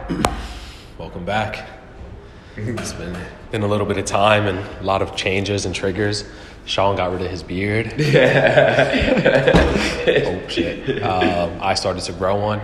Welcome back. It's been a little bit of time and a lot of changes and triggers. Sean got rid of his beard. Oh shit. I started to grow one.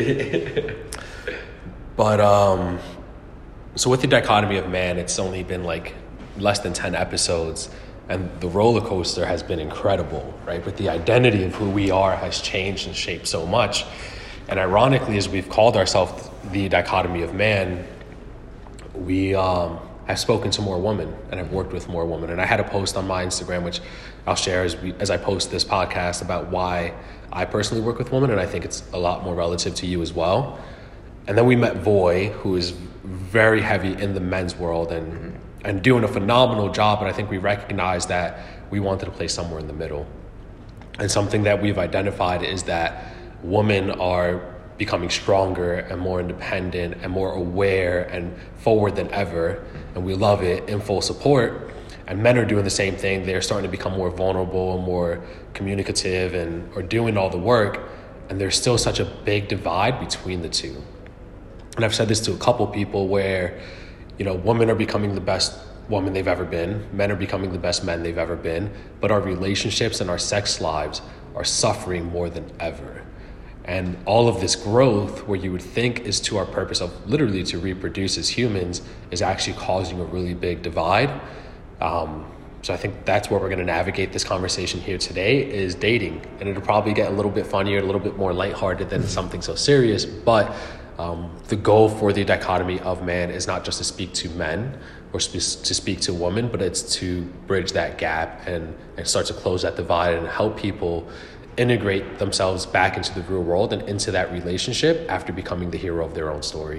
But so with the dichotomy of man, it's only been like less than 10 episodes, and the roller coaster has been incredible, right? But the identity of who we are has changed and shaped so much. And ironically, as we've called ourselves the dichotomy of man, we have spoken to more women and have worked with more women. And I had a post on my Instagram, which I'll share as I post this podcast, about why I personally work with women, and I think it's a lot more relative to you as well. And then we met Voy, who is very heavy in the men's world and doing a phenomenal job. And I think we recognized that we wanted to play somewhere in the middle. And something that we've identified is that women are becoming stronger and more independent and more aware and forward than ever. And we love it, in full support. And men are doing the same thing. They're starting to become more vulnerable, more communicative, and are doing all the work. And there's still such a big divide between the two. And I've said this to a couple people where, women are becoming the best women they've ever been. Men are becoming the best men they've ever been. But our relationships and our sex lives are suffering more than ever. And all of this growth, where you would think is to our purpose of literally to reproduce as humans, is actually causing a really big divide. So I think that's where we're going to navigate this conversation here today, is dating. And it'll probably get a little bit funnier, a little bit more lighthearted than something so serious. But the goal for the dichotomy of man is not just to speak to men or to speak to women, but it's to bridge that gap and start to close that divide and help people integrate themselves back into the real world and into that relationship after becoming the hero of their own story.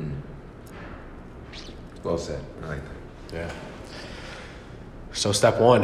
Well said. I like that. Yeah. So step one.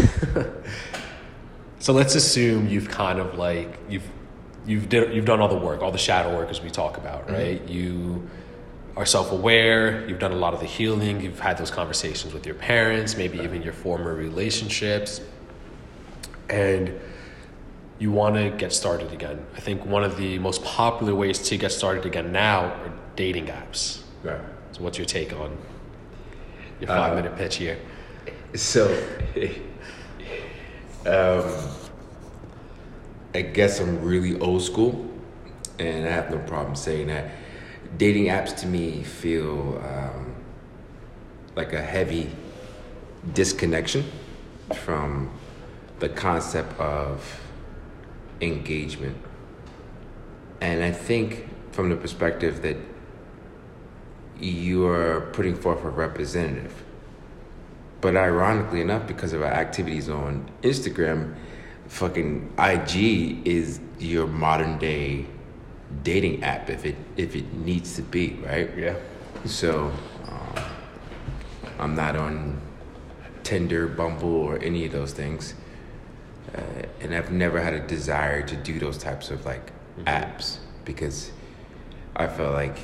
So let's assume you've kind of like you've done all the work, all the shadow work, as we talk about, right? Mm-hmm. You are self-aware. You've done a lot of the healing. You've had those conversations with your parents, maybe even your former relationships, and you want to get started again. I think one of the most popular ways to get started again now are dating apps. Right. So what's your take on your 5-minute pitch here? So, I guess I'm really old school, and I have no problem saying that. Dating apps to me feel like a heavy disconnection from the concept of engagement. And I think from the perspective that you are putting forth a representative. But ironically enough, because of our activities on Instagram, fucking IG is your modern day dating app if it needs to be, right? Yeah. So I'm not on Tinder, Bumble, or any of those things. And I've never had a desire to do those types of apps, because I feel like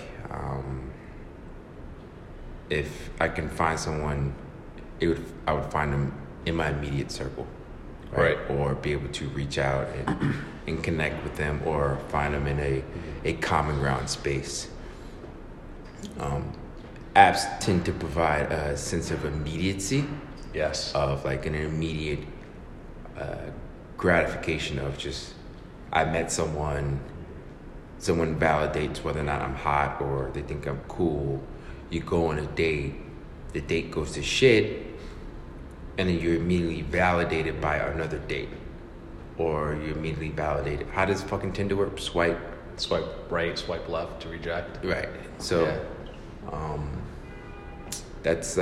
if I can find someone, I would find them in my immediate circle, right? Or be able to reach out and connect with them, or find them in a common ground space. Apps tend to provide a sense of immediacy. Yes. Of an immediate gratification of just, I met someone validates whether or not I'm hot or they think I'm cool. You go on a date, the date goes to shit, and then you're immediately validated by another date. Or you're immediately validated. How does fucking Tinder work? Swipe right, swipe left to reject. Right. So, that's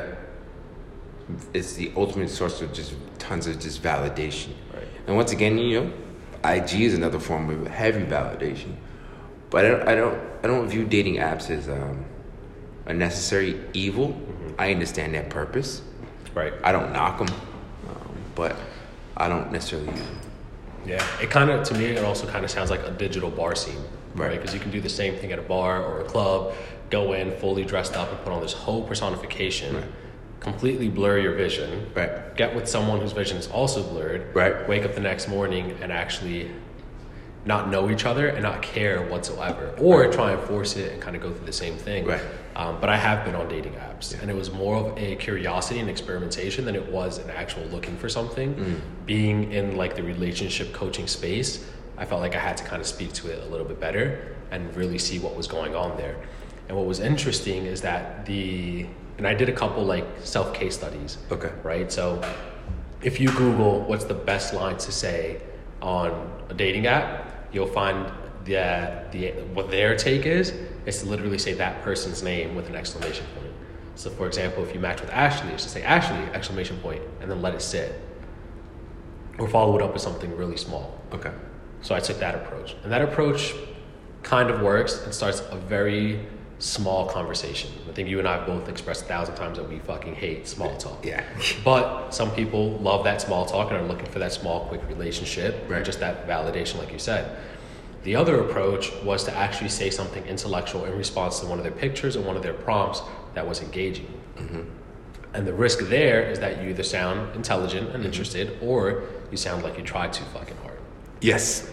it's the ultimate source of just tons of just validation. Right. And once again, IG is another form of heavy validation. But I don't view dating apps as a necessary evil. Mm-hmm. I understand their purpose. Right. I don't knock them, but I don't necessarily use them. Yeah. It kind of, to me, it also kind of sounds like a digital bar scene, right? Because you can do the same thing at a bar or a club, go in fully dressed up and put on this whole personification. Right. Completely blur your vision. Right. Get with someone whose vision is also blurred. Right. Wake up the next morning and actually not know each other and not care whatsoever, or try and force it and kind of go through the same thing. Right. But I have been on dating apps, and it was more of a curiosity and experimentation than it was an actual looking for something. Being in like the relationship coaching space, I felt like I had to kind of speak to it a little bit better and really see what was going on there. And what was interesting is that and I did a couple like self case studies. Okay. Right. So if you Google what's the best line to say on a dating app, you'll find what their take is to literally say that person's name with an exclamation point. So for example, if you match with Ashley, it's to say Ashley, exclamation point, and then let it sit. Or follow it up with something really small. Okay. So I took that approach. And that approach kind of works and starts a very small conversation. I think you and I have both expressed 1,000 times that we fucking hate small talk. Yeah. But some people love that small talk and are looking for that small, quick relationship, right. Just that validation, like you said. The other approach was to actually say something intellectual in response to one of their pictures or one of their prompts that was engaging. Mm-hmm. And the risk there is that you either sound intelligent and interested, or you sound like you tried too fucking hard. Yes.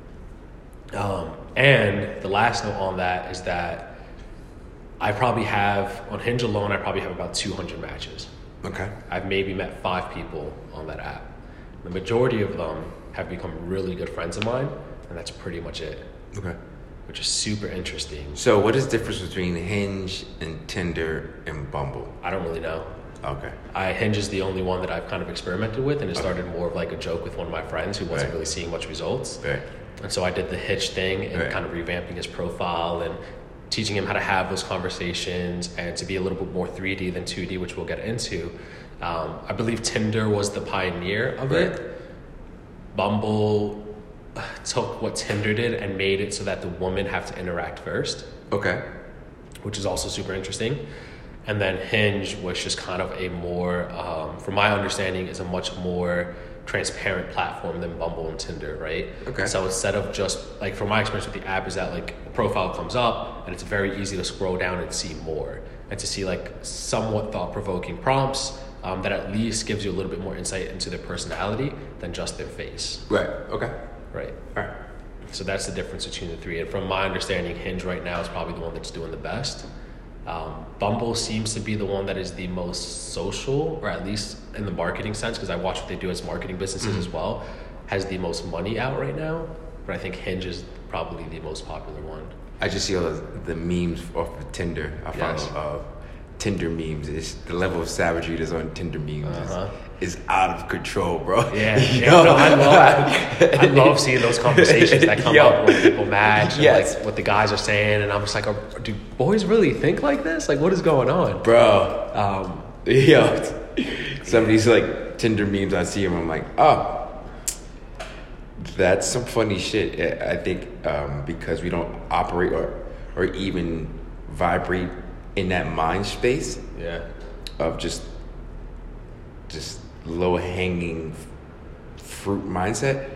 And the last note on that is that I probably have, on Hinge alone, I probably have about 200 matches. Okay. I've maybe met 5 people on that app. The majority of them have become really good friends of mine, and that's pretty much it. Okay. Which is super interesting. So what is the difference between Hinge and Tinder and Bumble? I don't really know. Okay. Hinge is the only one that I've kind of experimented with, and it started more of like a joke with one of my friends who wasn't really seeing much results. Right. And so I did the Hitch thing and kind of revamping his profile and teaching him how to have those conversations and to be a little bit more 3D than 2D, which we'll get into. I believe Tinder was the pioneer of it. Bumble took what Tinder did and made it so that the women have to interact first. Okay. Which is also super interesting. And then Hinge was just kind of a more, from my understanding, is a much more transparent platform than Bumble and Tinder, right? Okay. So instead of just, like, from my experience with the app is that, like, a profile comes up and it's very easy to scroll down and see more. And to see, like, somewhat thought-provoking prompts that at least gives you a little bit more insight into their personality than just their face. Right. Okay. Right. All right. So that's the difference between the three. And from my understanding, Hinge right now is probably the one that's doing the best. Bumble seems to be the one that is the most social, or at least in the marketing sense, because I watch what they do as marketing businesses as well, has the most money out right now. But I think Hinge is probably the most popular one. I just see all the memes off of Tinder. I follow Tinder memes. It's the level of savagery that's on Tinder memes is out of control, bro. Yeah, no, I love seeing those conversations that come up when people match and like what the guys are saying, and I'm just like, do boys really think like this? Like, what is going on, bro? Some of these like Tinder memes, I see them, I'm like, oh, that's some funny shit. I think because we don't operate or even vibrate in that mind space of just low-hanging fruit mindset.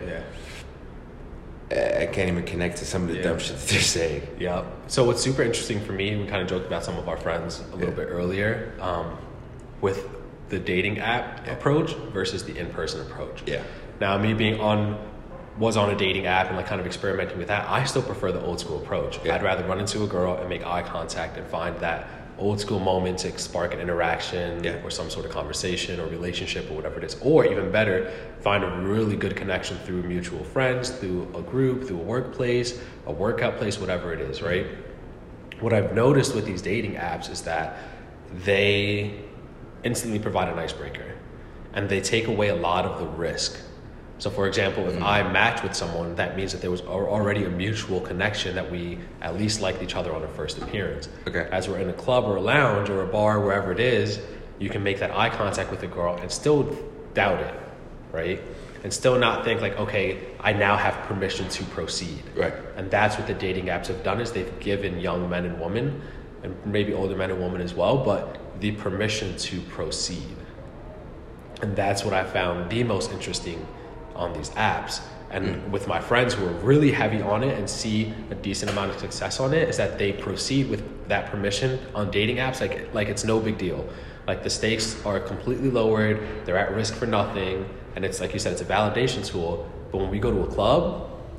I can't even connect to some of the dumb shit that they're saying. Yeah. So what's super interesting for me, we kind of joked about some of our friends a little bit earlier, with the dating app approach versus the in-person approach. Yeah. Now, me being was on a dating app and like kind of experimenting with that, I still prefer the old school approach. I'd rather run into a girl and make eye contact and find that old school moment to spark an interaction or some sort of conversation or relationship or whatever it is. Or even better, find a really good connection through mutual friends, through a group, through a workplace, a workout place, whatever it is, right? What I've noticed with these dating apps is that they instantly provide an icebreaker and they take away a lot of the risk. So for example, if I match with someone, that means that there was already a mutual connection, that we at least liked each other on a first appearance. Okay. As we're in a club or a lounge or a bar, wherever it is, you can make that eye contact with a girl and still doubt it, right? And still not think like, okay, I now have permission to proceed. Right. And that's what the dating apps have done, is they've given young men and women, and maybe older men and women as well, but the permission to proceed. And that's what I found the most interesting on these apps. And with my friends who are really heavy on it and see a decent amount of success on it, is that they proceed with that permission on dating apps like it's no big deal. Like the stakes are completely lowered, they're at risk for nothing, and it's like you said, it's a validation tool. But when we go to a club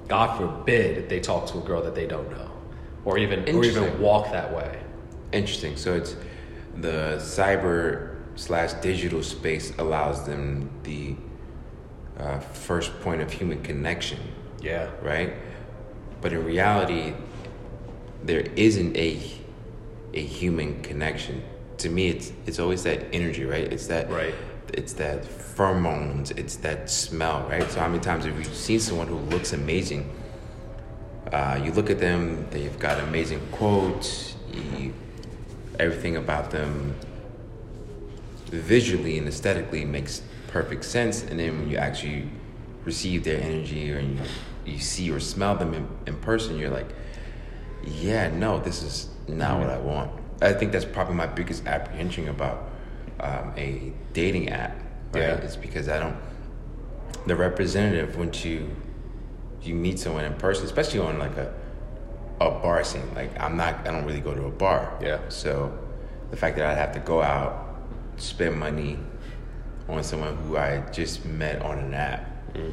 God forbid they talk to a girl that they don't know, or even Interesting. walk that way. Interesting. So it's the cyber/digital space allows them the first point of human connection, Yeah. right? But in reality, there isn't a human connection. To me, it's always that energy, right? It's that Right. It's that pheromones. It's that smell, right? So how many times have you seen someone who looks amazing? You look at them; they've got amazing quotes. Everything about them, visually and aesthetically, makes perfect sense. And then when you actually receive their energy, or you see or smell them in person, you're like, yeah, no, this is not what I want. I think that's probably my biggest apprehension about a dating app, right? Yeah. It's because the representative, once you meet someone in person, especially on like a bar scene, like I don't really go to a bar. Yeah. So the fact that I'd have to go out, spend money on someone who I just met on an app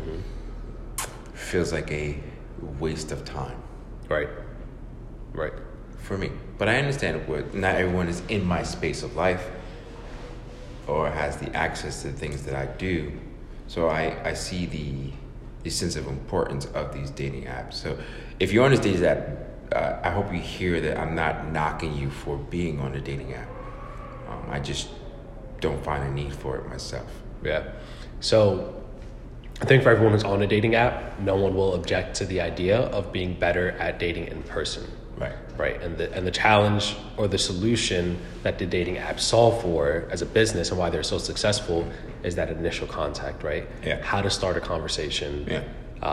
feels like a waste of time. Right. For me. But I understand not everyone is in my space of life or has the access to the things that I do. So I see the sense of importance of these dating apps. So if you're on this dating app, I hope you hear that I'm not knocking you for being on a dating app. I just don't find a need for it myself. Yeah. So I think for everyone who's on a dating app, no one will object to the idea of being better at dating in person. Right. And the challenge or the solution that the dating apps solve for as a business and why they're so successful is that initial contact, right? Yeah. How to start a conversation. Yeah.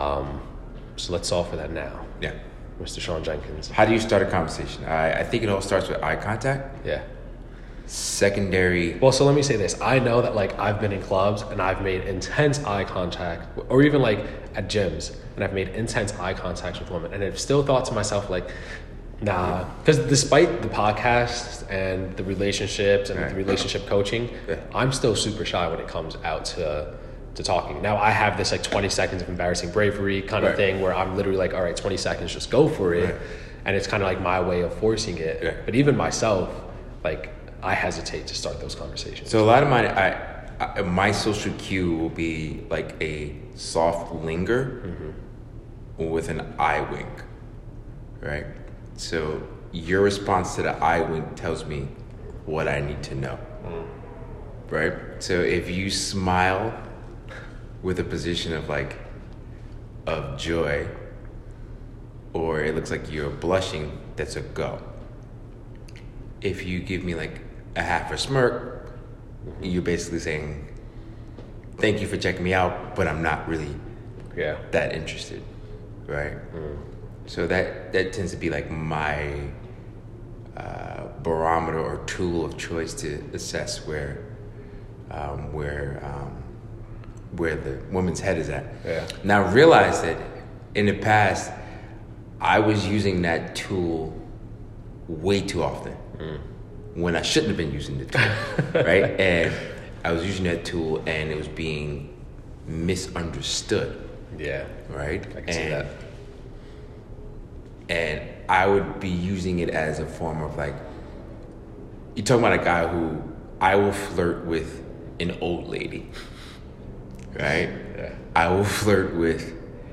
So let's solve for that now. Yeah. Mr. Sean Jenkins. How do you start a conversation? I think it all starts with eye contact. Yeah. Secondary. Well, so let me say this. I know that like I've been in clubs and I've made intense eye contact, or even like at gyms, and I've made intense eye contact with women, and I've still thought to myself like, nah, because despite the podcast and the relationships and the relationship coaching, I'm still super shy when it comes out to talking. Now I have this like 20 seconds of embarrassing bravery kind of thing where I'm literally like, all right, 20 seconds, just go for it. And it's kind of like my way of forcing it. But even myself, like I hesitate to start those conversations. So a lot of my social cue will be like a soft linger with an eye wink, right? So your response to the eye wink tells me what I need to know, right? So if you smile with a position of joy, or it looks like you're blushing, that's a go. If you give me like a half a smirk, you're basically saying, thank you for checking me out, but I'm not really that interested, right? So that tends to be like my barometer or tool of choice to assess where the woman's head is at. Yeah. Now realize that in the past, I was using that tool way too often when I shouldn't have been using the tool, right? And I was using that tool and it was being misunderstood. Yeah. Right? I can see that. And I would be using it as a form of like, you're talking about a guy who I will flirt with an old lady, right? Yeah. I will flirt with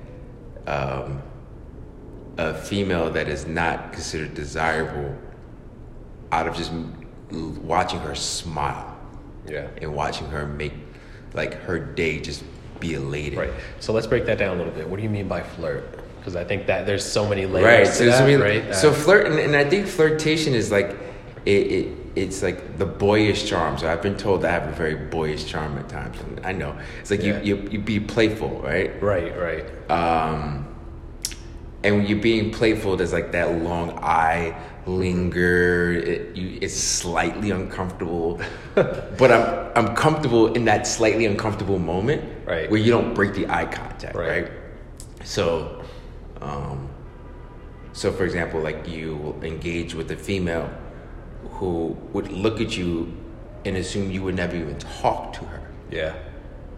a female that is not considered desirable out of just watching her smile. Yeah. And watching her make like her day just be elated. Right. So let's break that down a little bit. What do you mean by flirt? Because I think that there's so many layers to that, right? So flirt, and I think flirtation is like, it's like the boyish charm. So I've been told that I have a very boyish charm at times. And I know. It's like you be playful, right? Right. And when you're being playful, there's like that long eye linger. It's slightly uncomfortable, but I'm comfortable in that slightly uncomfortable moment, right? Where you don't break the eye contact, right? So for example, like you will engage with a female who would look at you and assume you would never even talk to her. Yeah.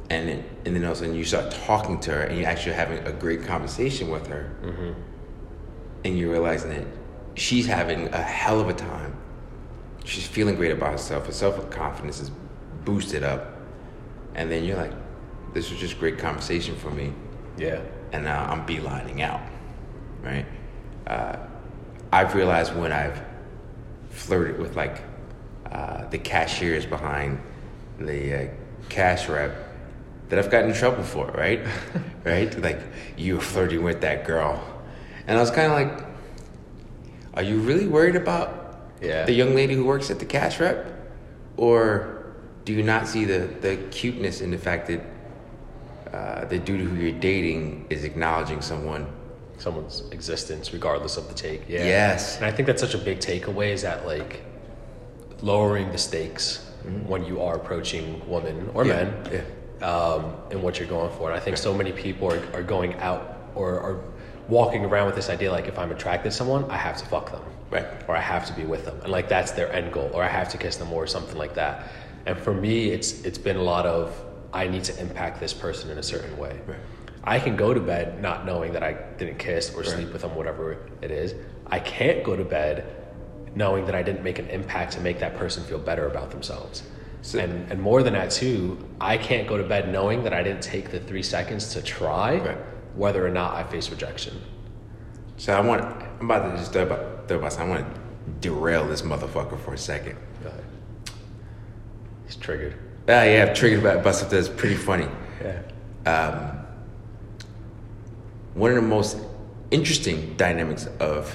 and then all of a sudden you start talking to her and you're actually having a great conversation with her, and you're realizing that she's having a hell of a time. She's feeling great about herself. Her self-confidence is boosted up. And then you're like, this was just great conversation for me. Yeah. And now I'm beelining out, right? I've realized when I've flirted with like the cashiers behind the cash rep that I've gotten in trouble for, right? Right? Like, you were flirting with that girl. And I was kind of like, are you really worried about the young lady who works at the cash rep? Or do you not see the cuteness in the fact that the dude who you're dating is acknowledging someone's existence regardless of the take? Yeah. Yes. And I think that's such a big takeaway, is that like lowering the stakes when you are approaching women or men and what you're going for. And I think so many people are going out or are walking around with this idea, like, if I'm attracted to someone, I have to fuck them. Right. Or I have to be with them. And like, that's their end goal. Or I have to kiss them, or something like that. And for me, it's been a lot of, I need to impact this person in a certain way. Right. I can go to bed not knowing that I didn't kiss or sleep with them, whatever it is. I can't go to bed knowing that I didn't make an impact to make that person feel better about themselves. So, and more than that too, I can't go to bed knowing that I didn't take the 3 seconds to try whether or not I face rejection. So I'm about to just throw about. I want to derail this motherfucker for a second. Go ahead. He's triggered. Yeah, I'm triggered about stuff that's pretty funny. Yeah. One of the most interesting dynamics of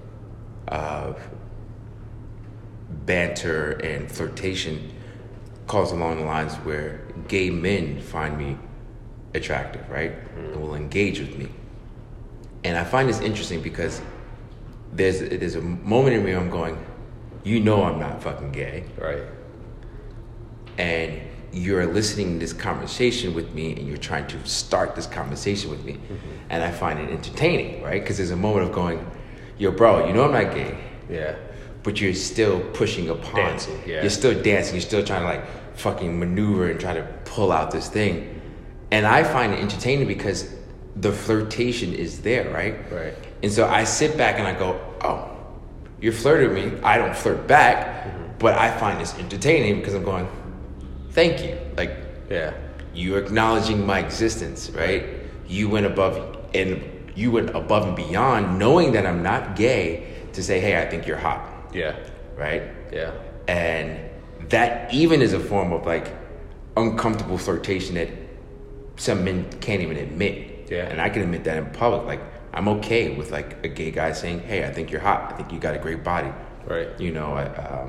banter and flirtation calls along the lines where gay men find me attractive, right? And will engage with me. And I find this interesting because there's a moment in me where I'm going, you know I'm not fucking gay. Right. And you're listening to this conversation with me and you're trying to start this conversation with me. And I find it entertaining, right? Because there's a moment of going, yo, bro, you know I'm not gay. Yeah. But you're still pushing upon. Dancing, yeah. You're still dancing. You're still trying to like fucking maneuver and try to pull out this thing. And I find it entertaining because the flirtation is there, right? Right. And so I sit back and I go, oh, you're flirting with me. I don't flirt back, but I find this entertaining because I'm going, thank you. Like, you're acknowledging my existence, right? You went above and beyond, knowing that I'm not gay, to say, hey, I think you're hot. Yeah. Right? Yeah. And that even is a form of like uncomfortable flirtation that some men can't even admit. Yeah. And I can admit that in public. Like, I'm okay with like a gay guy saying, hey, I think you're hot. I think you got a great body. Right. You know,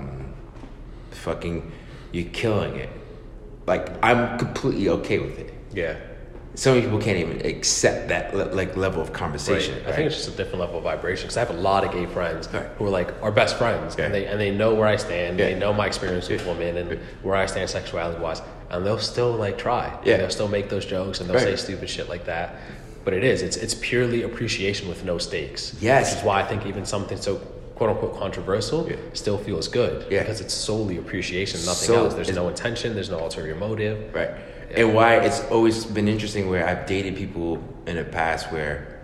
you're killing it. Like, I'm completely okay with it. Yeah. Some people can't even accept that level of conversation. Right. I think it's just a different level of vibration. Because I have a lot of gay friends who are like our best friends, and they know where I stand. They know my experience with women and where I stand sexuality wise, and they'll still like try. Yeah. And they'll still make those jokes and they'll say stupid shit like that. But it's purely appreciation with no stakes. Yes. Which is why I think even something so quote unquote controversial still feels good. Yeah. Because it's solely appreciation, nothing else. There's no intention. There's no ulterior motive. Right. And why it's always been interesting where I've dated people in the past where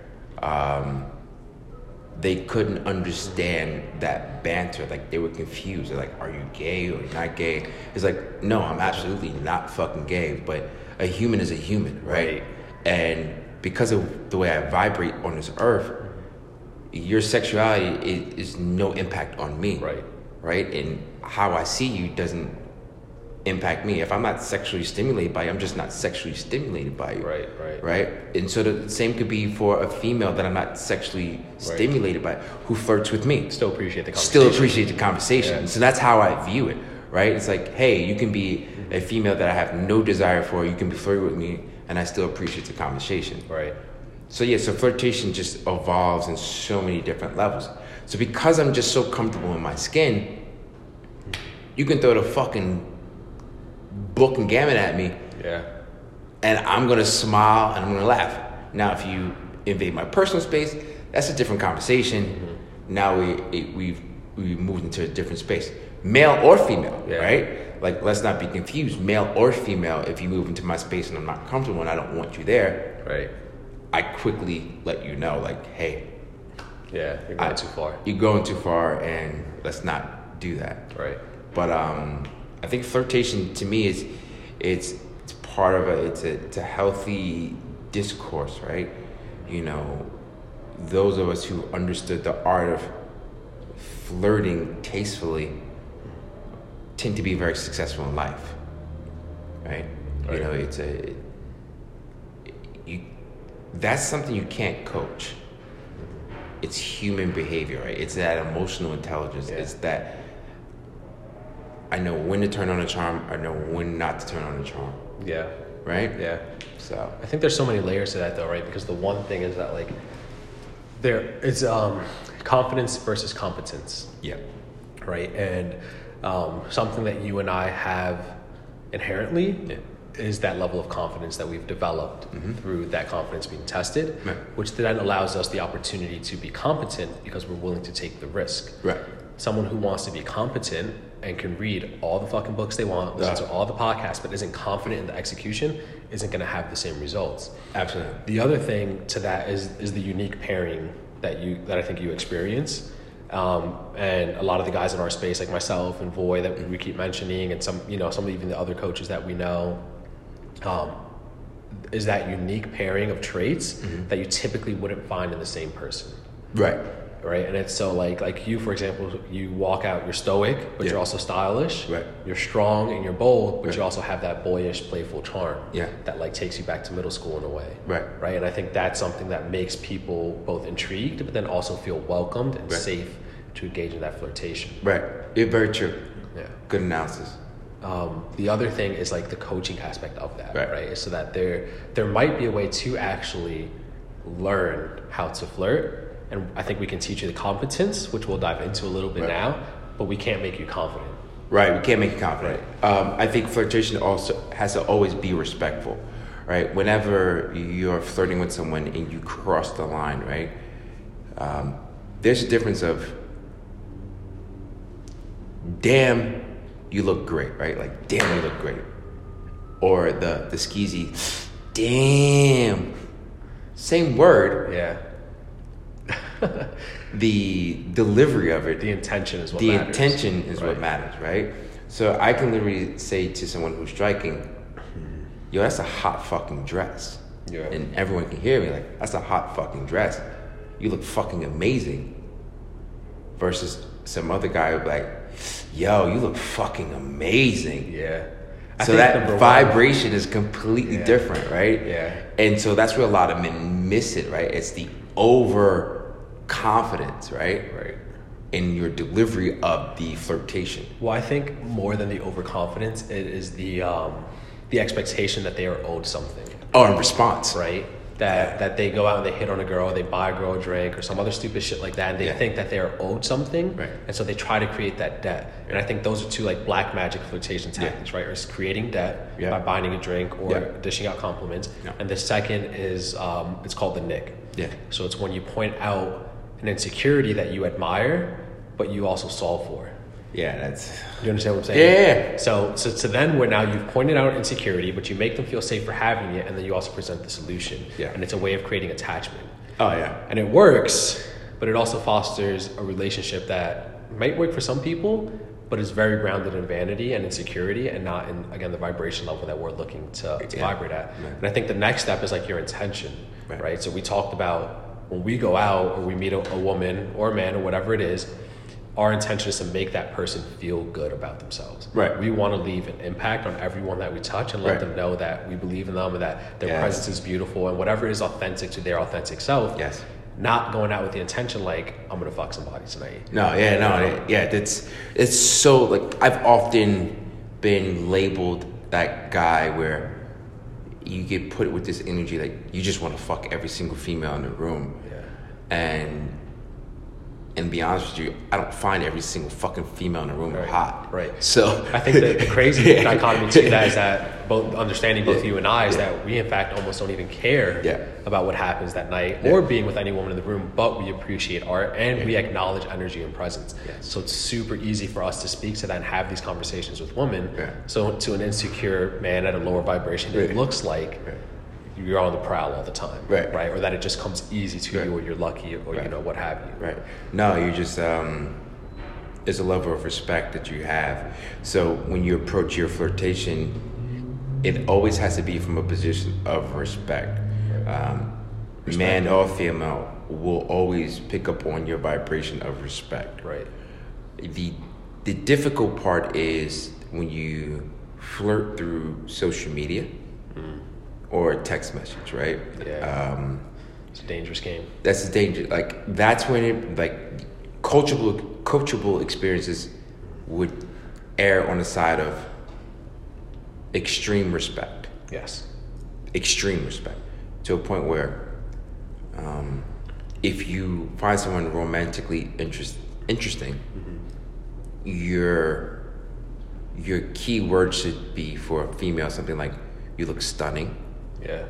they couldn't understand that banter. Like, they were confused. They're like, are you gay or not gay? It's like, no, I'm absolutely not fucking gay, but a human is a human, right? And because of the way I vibrate on this earth, your sexuality is no impact on me. Right? And how I see you doesn't impact me. If I'm not sexually stimulated by you, I'm just not sexually stimulated by you. Right? And so the same could be for a female that I'm not sexually stimulated by, who flirts with me. Still appreciate the conversation. Yeah. So that's how I view it, right? It's like, hey, you can be a female that I have no desire for. You can be flirting with me, and I still appreciate the conversation. Right. So so flirtation just evolves in so many different levels. So because I'm just so comfortable in my skin, you can throw the fucking book and gamut at me, and I'm gonna smile and I'm gonna laugh. Now, if you invade my personal space, that's a different conversation. Now we've moved into a different space, male or female, right? Like, let's not be confused, male or female. If you move into my space and I'm not comfortable and I don't want you there, Right. I quickly let you know, like, hey, Yeah, you're going too far. you're going too far, and let's not do that. Right. But I think flirtation to me is it's part of it's a healthy discourse, right? You know, those of us who understood the art of flirting tastefully tend to be very successful in life, right? Right. You know, that's something you can't coach. It's human behavior, right? It's that emotional intelligence. Yeah. It's that I know when to turn on a charm. I know when not to turn on a charm, Yeah. right? Yeah. So I think there's so many layers to that though, right? Because the one thing is that like it's confidence versus competence, yeah, right? And something that you and I have inherently Yeah. is that level of confidence that we've developed through that confidence being tested, Right. which then allows us the opportunity to be competent because we're willing to take the risk. right, Someone who wants to be competent and can read all the fucking books they want, listen to all the podcasts, but isn't confident in the execution, isn't going to have the same results. absolutely, The other thing to that is the unique pairing that I think you experience. And a lot of the guys in our space, like myself and Voy, that we keep mentioning, and some even the other coaches that we know, is that unique pairing of traits that you typically wouldn't find in the same person. right, Right, and it's so like you, for example, you walk out, you're stoic, but Yeah. you're also stylish. Right. You're strong and you're bold, but Right. you also have that boyish, playful charm. Yeah. That like takes you back to middle school in a way. Right. Right, and I think that's something that makes people both intrigued, but then also feel welcomed and Right. safe to engage in that flirtation. right. It's very true. Yeah. Good analysis. The other thing is like the coaching aspect of that, Right. right? So that there might be a way to actually learn how to flirt, and I think we can teach you the competence, which we'll dive into a little bit Right. now, but we can't make you confident. Right, we can't make you confident. I think flirtation also has to always be respectful, right? Whenever you're flirting with someone and you cross the line, right? There's a difference of, damn, you look great, right? Like, damn, you look great. Or the skeezy, damn. Same word, Yeah. the delivery of it, The intention is what the matters. intention is what Right. matters, right? So I can literally say to someone who's striking, yo, that's a hot fucking dress. Yeah. And everyone can hear me like, that's a hot fucking dress. You look fucking amazing. Versus some other guy would be like, yo, you look fucking amazing. Yeah. I So think that number one- vibration is completely Yeah. different, right? Yeah. And so that's where a lot of men miss it, right? It's the overconfidence, right? Right. In your delivery of the flirtation. Well, I think more than the overconfidence, it is the expectation that they are owed something. Oh, in response. Right? That they go out and they hit on a girl, they buy a girl a drink or some other stupid shit like that, and they Yeah. think that they are owed something, Right. and so they try to create that debt. And I think those are two like black magic flirtation tactics, right? Or it's creating debt Yeah. by buying a drink or Yeah. dishing out compliments, Yeah. and the second is it's called the nick. Yeah. So it's when you point out an insecurity that you admire, but you also solve for. Yeah, that's. You understand what I'm saying? Yeah. So then where now you've pointed out insecurity, but you make them feel safe for having it, and then you also present the solution. Yeah. And it's a way of creating attachment. Oh, yeah. And it works, but it also fosters a relationship that might work for some people, but is very grounded in vanity and insecurity and not in, again, the vibration level that we're looking to Yeah. vibrate at. Right. And I think the next step is like your intention, Right. right? So we talked about when we go out or we meet a woman or a man or whatever it is, our intention is to make that person feel good about themselves. Right. We want to leave an impact on everyone that we touch and let Right. them know that we believe in them and that their Yes. presence is beautiful and whatever is authentic to their authentic self. Yes. Not going out with the intention like, I'm going to fuck somebody tonight. No, yeah, no, yeah. It's so like I've often been labeled that guy where you get put with this energy like you just want to fuck every single female in the room, Yeah. and and to be honest with you, I don't find every single fucking female in the room hot. Right. So I think the crazy dichotomy to that is that both understanding both you and I is that we in fact almost don't even care about what happens that night or being with any woman in the room, but we appreciate art and we acknowledge energy and presence. So it's super easy for us to speak to that and have these conversations with women. So to an insecure man at a lower vibration, it looks like you're on the prowl all the time, right? Or that it just comes easy to you, or you're lucky, or you know, what have you. Right. No, you just there's a level of respect that you have. So when you approach your flirtation, it always has to be from a position of respect. Man or female will always pick up on your vibration of respect. Right. The difficult part is when you flirt through social media. Or a text message, right? Yeah. It's a dangerous game. That's a danger. Like that's when it coachable experiences would err on the side of extreme respect. Yes. Extreme respect to a point where, if you find someone romantically interesting, your key word should be for a female something like, "You look stunning." Yeah.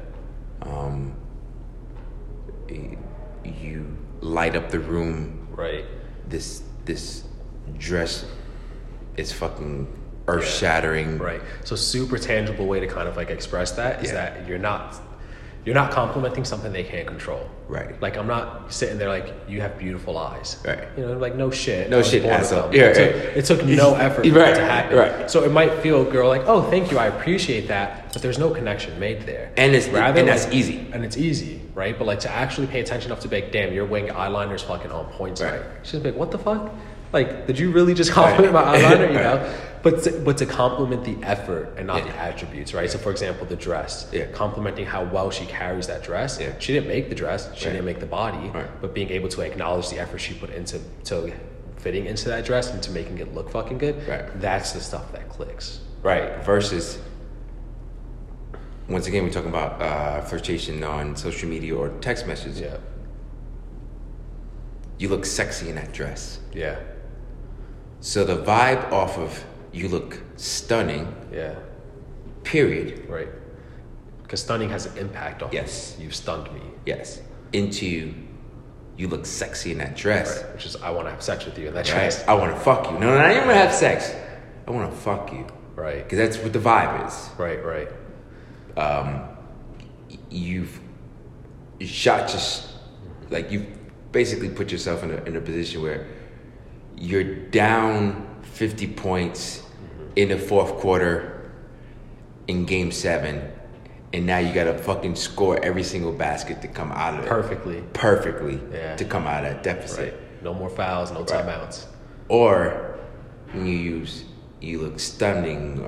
You light up the room. Right. This dress is fucking earth shattering. Right. So super tangible way to kind of like express that is that you're not complimenting something they can't control. Right. Like I'm not sitting there like, you have beautiful eyes. Right. You know, like no shit. No shit, asshole. Yeah. It took no effort for it to happen. Right. So it might feel, girl, like, oh, thank you, I appreciate that, but there's no connection made there. And that's easy. And it's easy, right? But like to actually pay attention enough to be like, damn, your wing eyeliner's fucking on point tonight. Right. She's like, what the fuck? Like, did you really just compliment my eyeliner? You know? But to compliment the effort and not the attributes, right? So for example, the dress, complimenting how well she carries that dress. She didn't make the dress, she didn't make the body, but being able to acknowledge the effort she put into fitting into that dress and to making it look fucking good. That's the stuff that clicks. Right. Versus, once again, we're talking about flirtation on social media or text messages. Yeah. You look sexy in that dress. Yeah. So the vibe off of you look stunning. Yeah. Period. Right. Because stunning has an impact on you. You've stunned me. Yes. Into you look sexy in that dress. Right. Which is, I want to have sex with you in that dress. I want to fuck you. No, I ain't gonna have sex. I want to fuck you. Right. Because that's what the vibe is. Right. You've basically put yourself in a position where you're down 50 points in the fourth quarter in game 7, and now you gotta fucking score every single basket to come out of it. Perfectly to come out of that deficit. Right. No more fouls, no timeouts. Or when you look stunning,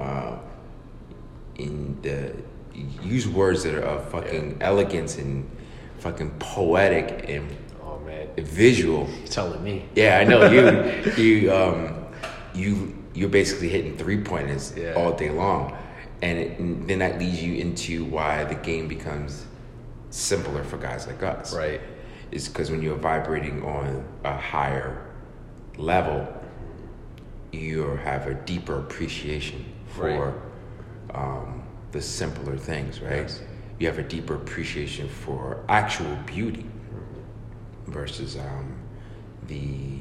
use words that are of fucking elegance and fucking poetic and visual. You're telling me. Yeah, I know. You're basically hitting 3-pointers all day long. And then that leads you into why the game becomes simpler for guys like us. Right. It's because when you're vibrating on a higher level, you have a deeper appreciation for the simpler things, right? Yes. You have a deeper appreciation for actual beauty versus the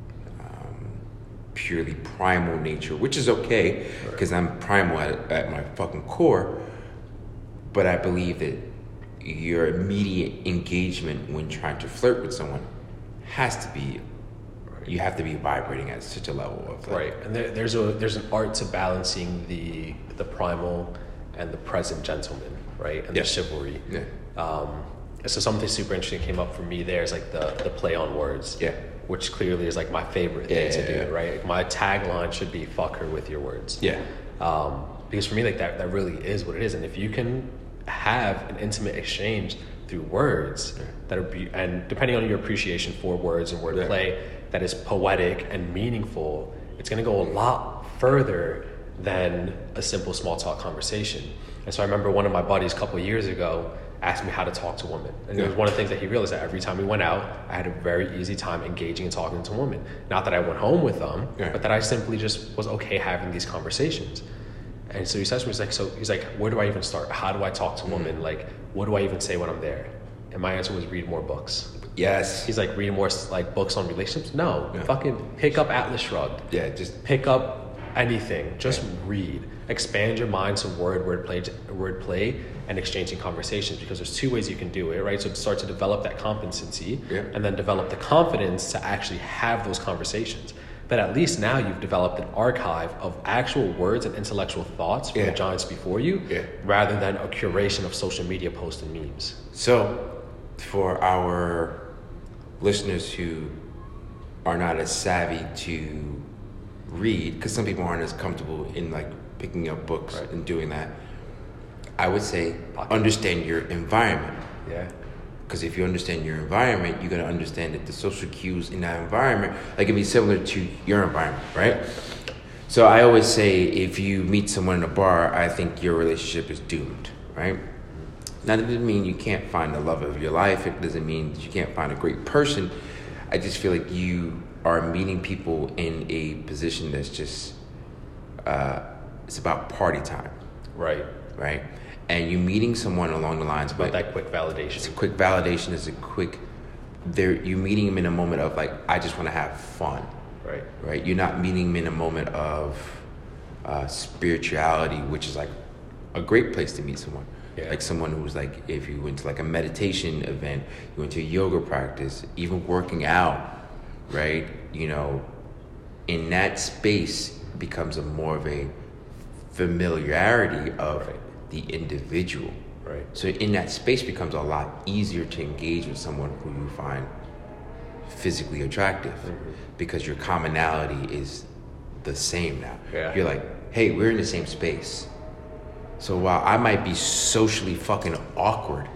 purely primal nature, which is okay because I'm primal at my fucking core, but I believe that your immediate engagement when trying to flirt with someone has to be, you have to be vibrating at such a level of and there's an art to balancing the primal and the present gentleman, right? And the chivalry. So something super interesting came up for me there is like the play on words. Which clearly is like my favorite thing to do, right? Like my tagline should be "fuck her with your words." Because for me, like that really is what it is. And if you can have an intimate exchange through words that are and depending on your appreciation for words and wordplay, that is poetic and meaningful, it's going to go a lot further than a simple small talk conversation. And so I remember one of my buddies a couple of years ago asked me how to talk to women. And it Yeah. was one of the things that he realized, that every time we went out, I had a very easy time engaging and talking to women. Not that I went home with them, Yeah. but that I simply just was okay having these conversations. And so he says to me, he's like, where do I even start? How do I talk to women? Like, what do I even say when I'm there? And my answer was, read more books. Yes. He's like, read more like books on relationships? No, Yeah. fucking pick up Atlas Shrugged. Yeah, just Pick up anything. Just read. Expand your mind to wordplay, and exchanging conversations, because there's two ways you can do it, right? So start to develop that competency, Yeah. and then develop the confidence to actually have those conversations. But at least now you've developed an archive of actual words and intellectual thoughts from Yeah. the giants before you, Yeah. rather than a curation of social media posts and memes. So, for our listeners who are not as savvy to read, because some people aren't as comfortable in like picking up books Right. and doing that, I would say understand your environment. Yeah. Because if you understand your environment, you're gonna understand that the social cues in that environment are gonna be similar to your environment, right? So I always say, if you meet someone in a bar, I think your relationship is doomed, right? Now, that doesn't mean you can't find the love of your life. It doesn't mean that you can't find a great person. I just feel like you are meeting people in a position that's just, it's about party time, Right. right? And you meeting someone along the lines, About but that quick it's a validation. quick validation. It's a quick. You meeting them in a moment of like, I just want to have fun, Right. right? You're not meeting them in a moment of spirituality, which is like a great place to meet someone. Yeah. Like someone who's like, if you went to like a meditation event, you went to a yoga practice, even working out, right? You know, in that space becomes a more of a familiarity of Right. the individual. Right. So in that space becomes a lot easier to engage with someone who you find physically attractive, because your commonality is the same now. Yeah. You're like, hey, we're in the same space. So while I might be socially fucking awkward,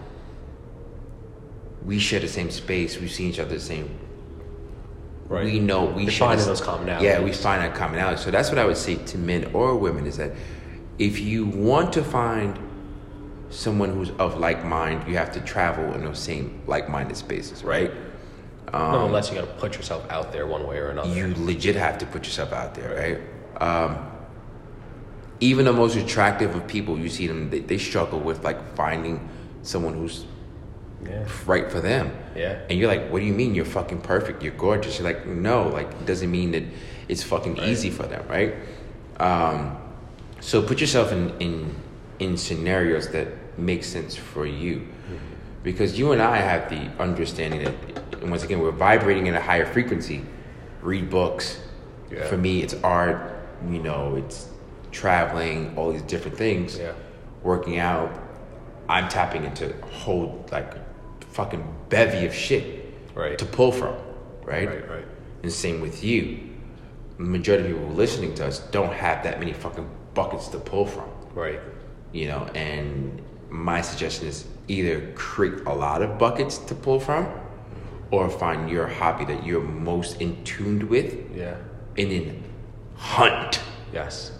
we share the same space. We've seen each other the same. Right. We know we You're share finding this- those commonalities. Yeah, we find that commonality. So that's what I would say to men or women, is that if you want to find someone who's of like mind, you have to travel in those same like-minded spaces, right? Nonetheless, you got to put yourself out there one way or another. You legit have to put yourself out there, right? Even the most attractive of people, you see them, they struggle with like finding someone who's Yeah. right for them. Yeah. And you're like, what do you mean you're fucking perfect? You're gorgeous. You're like, no, like it doesn't mean that it's fucking easy for them, right? So put yourself in scenarios that make sense for you. Because you and I have the understanding that, and once again, we're vibrating at a higher frequency. Read books. Yeah. For me, it's art, you know, it's traveling, all these different things. Yeah. Working out. I'm tapping into a whole, like, fucking bevy of shit Right. to pull from, right? Right. And same with you. The majority of people listening to us don't have that many fucking buckets to pull from. Right. You know, and my suggestion is either create a lot of buckets to pull from, or find your hobby that you're most in tuned with, Yeah. and then hunt Yes.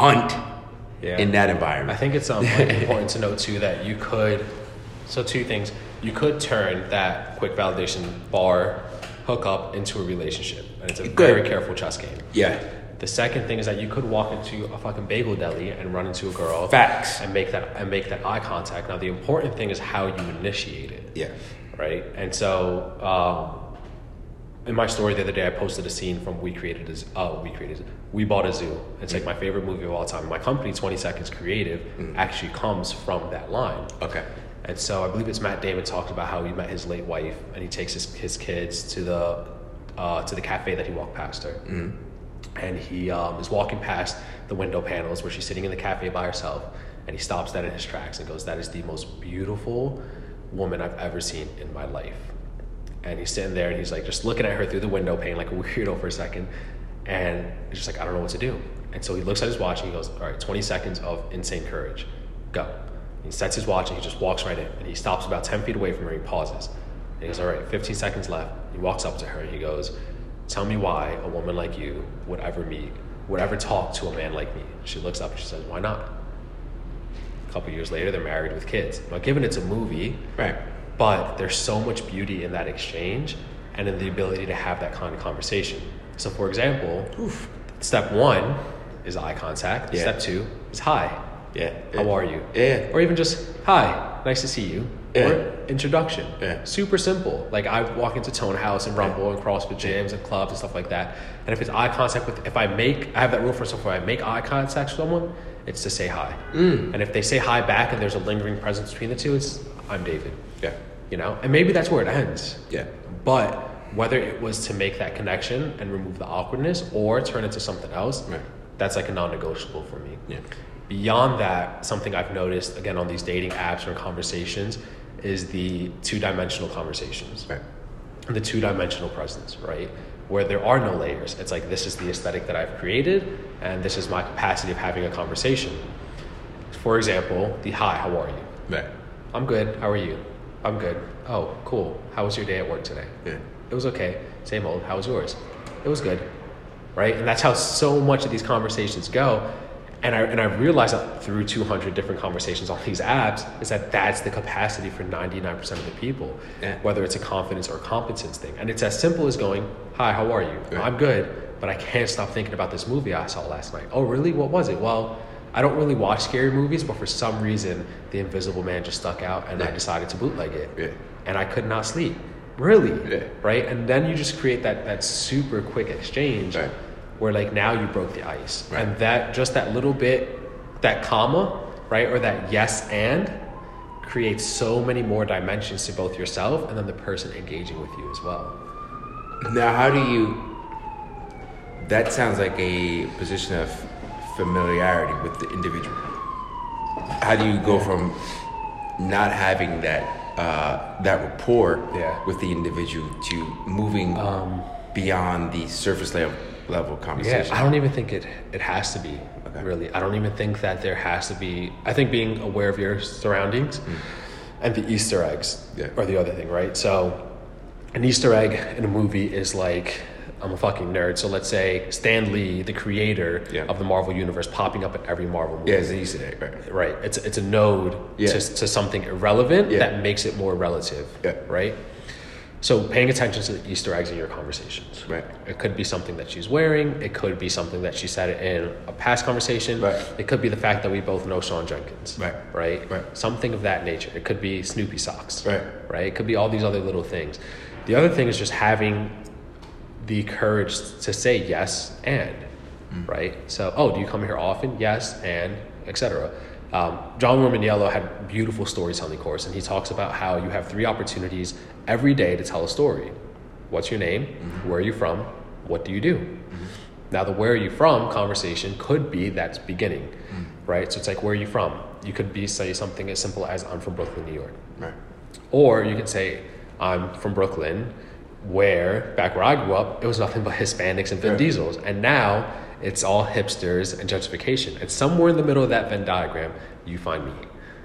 in that I environment. think it's important to note too that you could. So two things: you could turn that quick validation bar hookup into a relationship, and it's a very careful chess game. Yeah. The second thing is that you could walk into a fucking bagel deli and run into a girl. Facts. And make that eye contact. Now the important thing is how you initiate it. Yeah. Right. And so in my story the other day, I posted a scene from We Bought a Zoo. It's like my favorite movie of all time. My company, 20 Seconds Creative, actually comes from that line. Okay. And so I believe it's Matt Damon talks about how he met his late wife, and he takes his kids to the cafe that he walked past her. And he is walking past the window panels where she's sitting in the cafe by herself, and he stops that in his tracks and goes, "That is the most beautiful woman I've ever seen in my life." And he's sitting there and he's like just looking at her through the window pane like a weirdo for a second, and he's just like, "I don't know what to do." And so he looks at his watch and he goes, "All right, 20 seconds of insane courage, go." He sets his watch and he just walks right in, and he stops about 10 feet away from her. He pauses and he goes, "All right, 15 seconds left." He walks up to her and he goes, "Tell me why a woman like you would ever talk to a man like me." She looks up and she says, "Why not?" A couple years later, they're married with kids. Now, given it's a movie, Right. but there's so much beauty in that exchange and in the ability to have that kind of conversation. So, for example, step one is eye contact. Yeah. Step two is hi. Yeah. How are you? Yeah. Or even just hi, nice to see you. Yeah. Or introduction. Yeah. Super simple. Like I walk into Tone House and Rumble and CrossFit gyms and clubs and stuff like that. And if it's eye contact with, I have that rule for myself where I make eye contact with someone, it's to say hi. And if they say hi back and there's a lingering presence between the two, it's I'm David. Yeah. You know, and maybe that's where it ends. Yeah. But whether it was to make that connection and remove the awkwardness or turn into something else, Right. that's like a non-negotiable for me. Yeah. Beyond that, something I've noticed, again, on these dating apps or conversations is the two-dimensional conversations. Right. And the two-dimensional presence, right? Where there are no layers. It's like, this is the aesthetic that I've created, and this is my capacity of having a conversation. For example, the hi, how are you? Right. I'm good, how are you? I'm good. Oh, cool. How was your day at work today? Yeah. It was okay. Same old. How was yours? It was good. Right? And that's how so much of these conversations go. And I realized that through 200 different conversations on these apps is that that's the capacity for 99% of the people, Yeah. whether it's a confidence or competence thing. And it's as simple as going, hi, how are you? Yeah. I'm good, but I can't stop thinking about this movie I saw last night. Oh, really? What was it? Well, I don't really watch scary movies, but for some reason, The Invisible Man just stuck out and I Yeah. decided to bootleg it. Yeah. And I could not sleep. Really? Yeah. Right? And then you just create that super quick exchange Right. where like now you broke the ice. Right. And that just that little bit, that comma, right? Or that yes and creates so many more dimensions to both yourself and then the person engaging with you as well. Now, how do you? That sounds like a position of familiarity with the individual. How do you go from not having that rapport Yeah. with the individual to moving beyond the surface level conversation? Yeah, I don't even think it has to be, Okay. really. I don't even think that there has to be. I think being aware of your surroundings and the Easter eggs Yeah. are the other thing, right? So an Easter egg in a movie is like, I'm a fucking nerd, so let's say Stan Lee, the creator Yeah. of the Marvel Universe, popping up in every Marvel movie. Yeah, it's an Easter egg, right? Right. It's a node Yeah. to something irrelevant Yeah. that makes it more relative. Yeah. Right? So paying attention to the Easter eggs in your conversations. Right. It could be something that she's wearing. It could be something that she said in a past conversation. Right. It could be the fact that we both know Sean Jenkins. Right. Right? Right. Something of that nature. It could be Snoopy socks. Right. Right? It could be all these other little things. The other thing is just having the courage to say yes and, right? So, oh, do you come here often? Yes, and etc. John Romaniello had a beautiful storytelling course, and he talks about how you have 3 opportunities every day to tell a story. What's your name? Where are you from? What do you do? Now, the where are you from conversation could be that beginning, right? So it's like, where are you from? You could say something as simple as, I'm from Brooklyn, New York. Right. Or you could say, I'm from Brooklyn, where back where I grew up, it was nothing but Hispanics and Vin Yeah. Diesels. And now it's all hipsters and gentrification. And somewhere in the middle of that Venn diagram, you find me.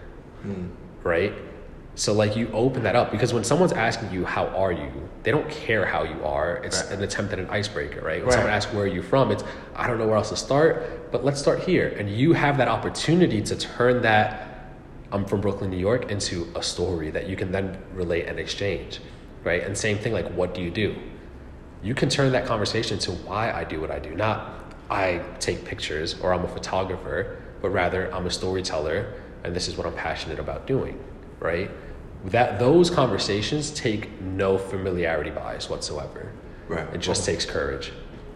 Right? So like you open that up because when someone's asking you, how are you? They don't care how you are. It's Right. an attempt at an icebreaker, right? When Right. someone asks, where are you from? It's, I don't know where else to start, but let's start here. And you have that opportunity to turn that I'm from Brooklyn, New York into a story that you can then relate and exchange, right? And same thing, like, what do you do? You can turn that conversation to why I do what I do. Not I take pictures or I'm a photographer, but rather I'm a storyteller and this is what I'm passionate about doing, right? Those conversations take no familiarity bias whatsoever. Right. It just takes courage.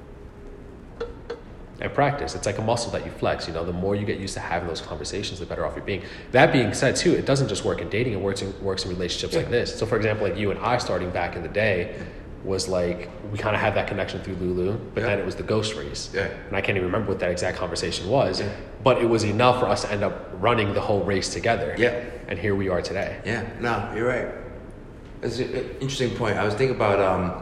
And practice. It's like a muscle that you flex. You know, the more you get used to having those conversations, the better off you're being. That being said, too, it doesn't just work in dating. It works in relationships like this. So, for example, like you and I starting back in the day was like we kind of had that connection through Lulu, but then it was the ghost race. Yeah. And I can't even remember what that exact conversation was, Yeah. but it was enough for us to end up running the whole race together. Yeah. And here we are today. Yeah, no, you're right. That's an interesting point. I was thinking about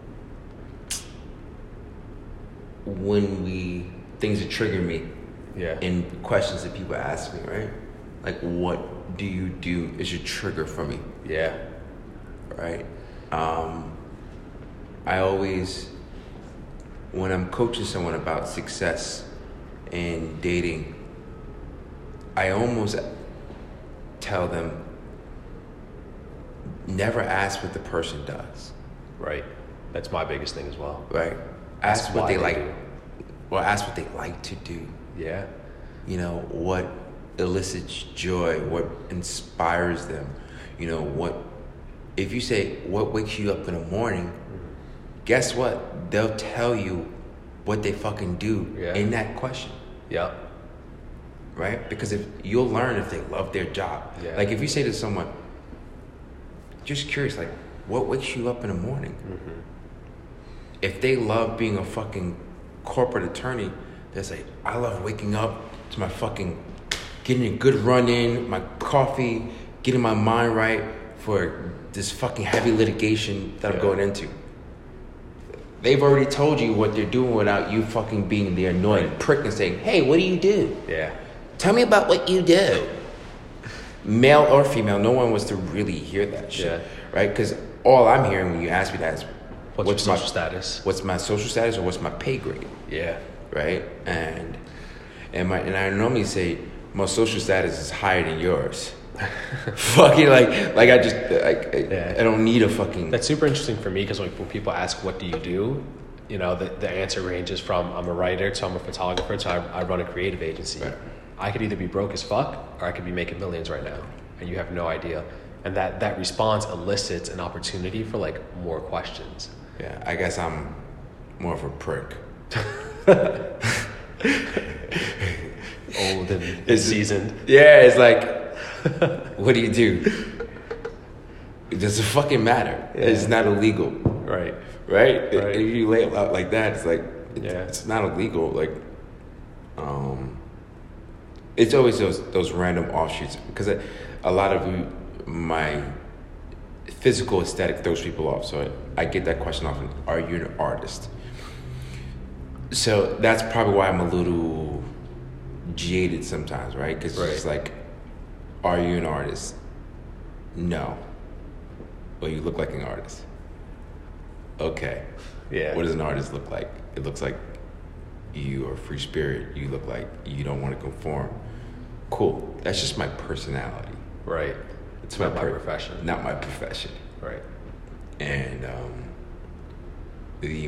when things that trigger me Yeah. in questions that people ask me, right? Like, what do you do is your trigger for me, Yeah. right? I always, when I'm coaching someone about success in dating, I almost tell them, never ask what the person does. Right. That's my biggest thing as well. Right. Ask Ask what why they they like. do. Well, ask what they like to do. Yeah. You know, what elicits joy, what inspires them. You know, what, if you say, what wakes you up in the morning, guess what? They'll tell you what they fucking do in that question. Yeah. Right? Because if you'll learn if they love their job. Yeah. Like if you say to someone, just curious, like, what wakes you up in the morning? Mm-hmm. If they love being a fucking corporate attorney, they say, I love waking up to my fucking, getting a good run in, my coffee, getting my mind right for this fucking heavy litigation that I'm going into. They've already told you what they're doing without you fucking being the annoying prick and saying, hey, what do you do? Yeah. Tell me about what you do. Male or female, no one wants to really hear that shit. Right? Because all I'm hearing when you ask me that is, What's your social status? What's my social status or what's my pay grade? Yeah. Right? And I normally say, my social status is higher than yours. Fucking I don't need a fucking. That's super interesting for me because like when people ask what do you do, you know, the answer ranges from I'm a writer to I'm a photographer to I run a creative agency. Right. I could either be broke as fuck or I could be making millions right now, and you have no idea. And that response elicits an opportunity for like more questions. Yeah, I guess I'm more of a prick. Old and seasoned. Yeah, it's like, what do you do? It doesn't fucking matter. Yeah. It's not illegal. Right. Right? Right. If you lay it out like that, it's like, Yeah. it's not illegal. Like, it's always those random offshoots. Because a lot of my physical aesthetic throws people off. So I get that question often, are you an artist? So that's probably why I'm a little jaded sometimes, right? Because it's just like, are you an artist? No. Well, you look like an artist. Okay. Yeah. What does an artist look like? It looks like you are free spirit. You look like you don't want to conform. Cool. That's just my personality. Right. It's not my profession. Not my profession. Right. And the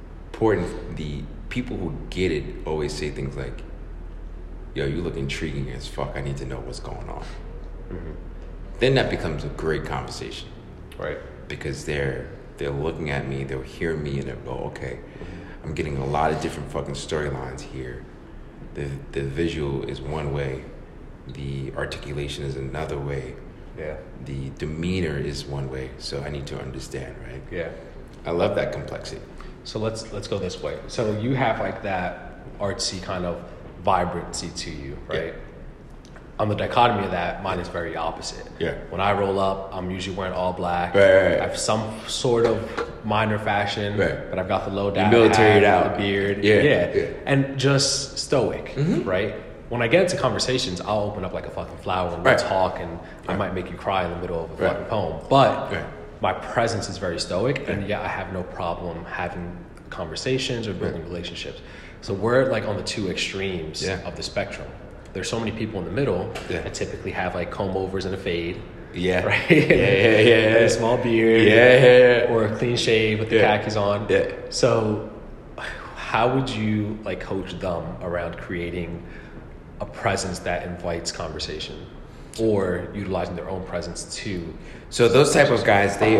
people who get it always say things like, yo, you look intriguing as fuck. I need to know what's going on. Mm-hmm. Then that becomes a great conversation. Right. Because they're looking at me, they'll hear me, and they'll go, okay, I'm getting a lot of different fucking storylines here. The visual is one way. The articulation is another way. Yeah. The demeanor is one way. So I need to understand, right? Yeah. I love that complexity. So let's go this way. So you have like that artsy kind of vibrancy to you, right? Yeah. On the dichotomy of that, mine is very opposite. Yeah. When I roll up, I'm usually wearing all black. Right. I have some sort of minor fashion, Right. but I've got the low down militaried hat, out. the beard, Yeah. and just stoic, right? When I get into conversations, I'll open up like a fucking flower and we'll talk, and I might make you cry in the middle of a fucking poem. But my presence is very stoic, and I have no problem having conversations or building relationships. So we're like on the two extremes of the spectrum. There's so many people in the middle that typically have like comb overs and a fade. Yeah. Right? Yeah. And a small beard. Yeah. Or a clean shave with the khakis on. Yeah. So how would you like coach them around creating a presence that invites conversation or utilizing their own presence too? So those type of guys, they